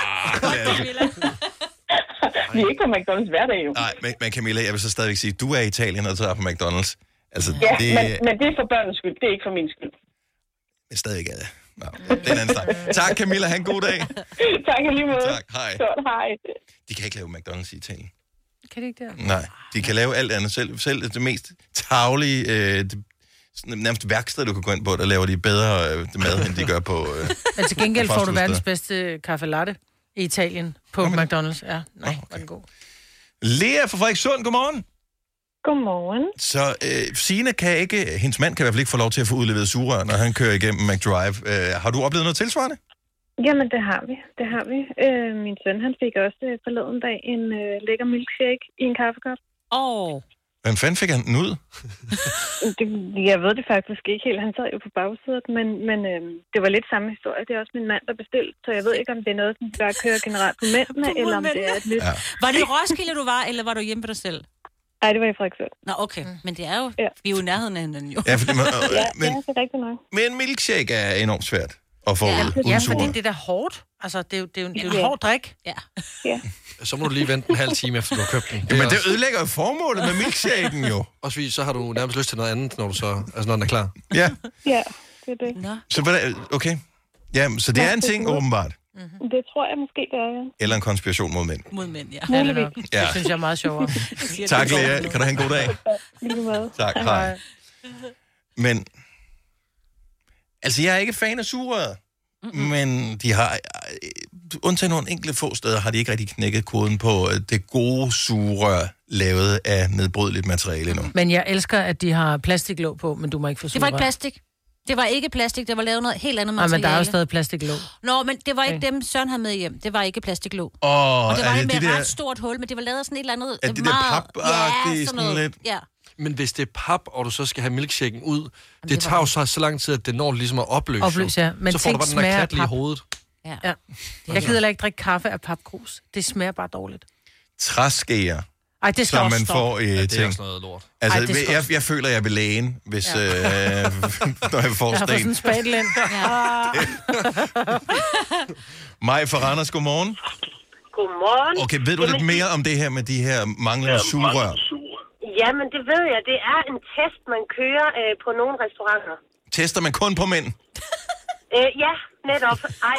vi er ikke på McDonald's hver dag, jo. Nej, men Camilla, jeg vil så stadigvæk sige, du er i Italien og tager på McDonald's. Altså, ja, men det er for børnens skyld, det er ikke for min skyld. Det er stadig ikke det. Nå, det er en anden snak. Tak, Camilla. Ha' en god dag. Tak, i lige måde. Tak, hej. Godt, hej. De kan ikke lave McDonald's i Italien. Kan de ikke det? Nej, de kan lave alt andet. Selv det mest tarvelige, nærmest værksted, du kan gå ind på, der laver de bedre mad, end de gør på... Men til gengæld får du verdens bedste kaffe latte i Italien på McDonald's. Ja, nej, var den god. Lea fra Frederikssund, godmorgen. Godmorgen. Så Signe kan ikke, hendes mand kan i hvert fald ikke få lov til at få udleveret sugerør, når han kører igennem McDrive. Har du oplevet noget tilsvarende? Jamen, det har vi. Min søn, han fik også forleden dag en lækker milkshake i en kaffekop. Hvem fanden fik han den ud? Jeg ved det faktisk ikke helt. Han sad jo på bagsædet, men det var lidt samme historie. Det er også min mand, der bestilte, så jeg ved ikke, om det er noget, som bare kører generelt på mændene, eller om det er et nyt... Ja. Var det i Roskilde, du var, eller var du hjemme på dig selv? Nej, det var i Frederikssund. Nå, okay. Men det er jo... Vi er jo i nærheden af hinanden, jo. Ja, fordi man, det er rigtigt nok. Men milkshake er enormt svært at få uden Ja, fordi det er da hårdt. Altså, det er jo en hård drik. Ja. Så må du lige vente en halv time, efter du har købt den. Men det ødelægger jo formålet med milkshaken jo. Også fordi, så har du nærmest lyst til noget andet, når du så, altså når den er klar. Ja. Det er det. Nå. Så okay. Ja, så det er en ting, åbenbart. Det tror jeg måske, det er, ja. Eller en konspiration mod mænd. Mod mænd, ja. Ja, det synes jeg er meget sjovere. Tak, Lea. Kan du have en god dag? Lige meget. Tak, hej. Men, altså, jeg er ikke fan af sugerør. Men de har, undtagen nogle enkelte få steder, har de ikke rigtig knækket koden på det gode sugerør, lavet af nedbrydeligt materiale endnu. Men jeg elsker, at de har plastiklåg på, men du må ikke få sugerør. Det var ikke plastik. Det var ikke plastik, det var lavet noget helt andet materiale. Nej, men der er jo stadig plastiklåg. Nå, men det var ikke dem, Søren havde med hjem. Det var ikke plastiklåg. Og det var det med der, ret stort hul, men det var lavet sådan et eller andet... Er det der pap-agtigt, sådan lidt? Ja. Men hvis det er pap, og du så skal have milkshaken ud, det tager jo så lang tid, at det når ligesom at opløse. Ja. Men så får du bare den der klat lige i hovedet. Ja. Jeg gider ikke drikke kaffe af papgrus. Det smager bare dårligt. Træskeer. Ej, det skal som også man får i ting. Det er også noget lort. Altså, jeg føler, jeg er ved lægen, hvis, når jeg får sten. Jeg har fået sådan en spatlænd. Maj fra Randers, godmorgen. Godmorgen. Okay, ved du lidt mere om det her med de her manglende sugerør? Jamen, det ved jeg. Det er en test, man kører på nogle restauranter. Tester man kun på mænd? Ja, netop. Ej,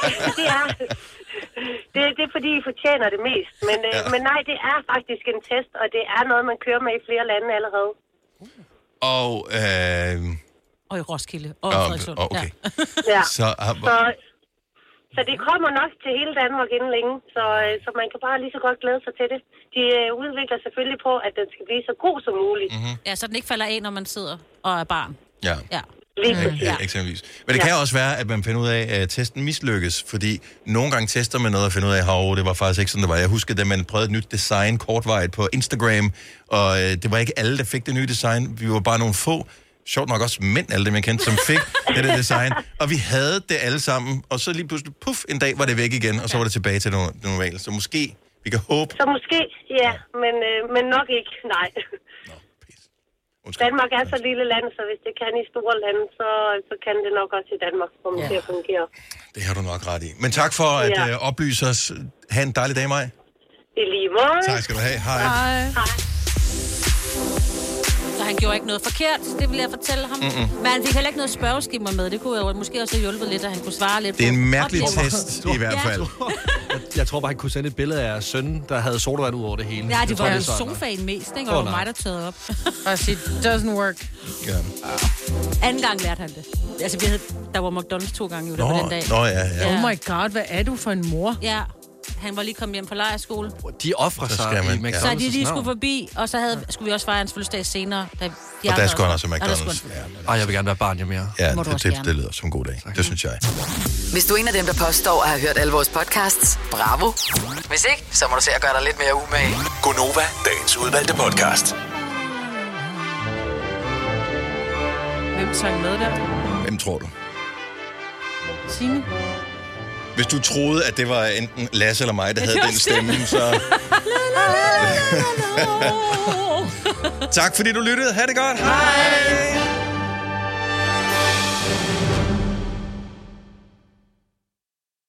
det er fordi, I fortjener det mest. Men nej, det er faktisk en test, og det er noget, man kører med i flere lande allerede. Og i Roskilde. Og i Frederikssund. Okay. Ja. Så det kommer nok til hele Danmark inden længe, så man kan bare lige så godt glæde sig til det. De udvikler selvfølgelig på, at den skal blive så god som muligt. Mm-hmm. Ja, så den ikke falder af, når man sidder og er barn. Ja. Eksempelvis. Men det kan også være, at man finder ud af, at testen mislykkes, fordi nogle gange tester man noget og finder ud af, det var faktisk ikke sådan, det var. Jeg husker, da man prøvede et nyt design kortvarigt på Instagram, og det var ikke alle, der fik det nye design. Vi var bare nogle få, sjovt nok også mænd, alle dem jeg kendte, som fik det design. Og vi havde det alle sammen, og så lige pludselig, en dag var det væk igen, og så var det tilbage til det normale. Så måske, vi kan håbe. Så måske, ja, men nok ikke, nej. Danmark er så lille land, så hvis det kan i store lande, så kan det nok også i Danmark komme til at fungere. Det har du nok ret i. Men tak for at oplyse os. Ha' en dejlig dag, Maj. I lige måde. Tak skal du have. Hej. Hej. Så han gjorde ikke noget forkert, det vil jeg fortælle ham. Men han fik heller ikke noget spørgeskema med. Det kunne jo måske også have hjulpet lidt, at han kunne svare lidt. Det er en mærkelig test, i hvert fald. Jeg tror bare, han kunne sende et billede af sønnen, der havde sodavand ud over det hele. Ja, det var jo sofaen mest, ikke? Og mig, der tørrede op. Og sige, doesn't work. Ja. Anden gang lærte han det. Altså, der var McDonald's 2 gange på den dag. Ja. Oh my god, hvad er du for en mor? Ja. Han var lige kommet hjem fra lejrskole. De offrer sig i McDonald's. Så de lige skulle forbi, og så skulle vi også fejre hans fødselsdag senere. Og der skulle han også McDonald's. Jeg vil gerne være barn mere. Ja, det lyder som en god dag. Det synes jeg. Hvis du er en af dem, der påstår at have hørt alle vores podcasts, bravo. Hvis ikke, så må du se at gøre dig lidt mere umage. Gonova, dagens udvalgte podcast. Hvem sang med der? Hvem tror du? Signe. Hvis du troede, at det var enten Lasse eller mig, der havde den stemme, så... Tak fordi du lyttede. Ha' det godt. Hej.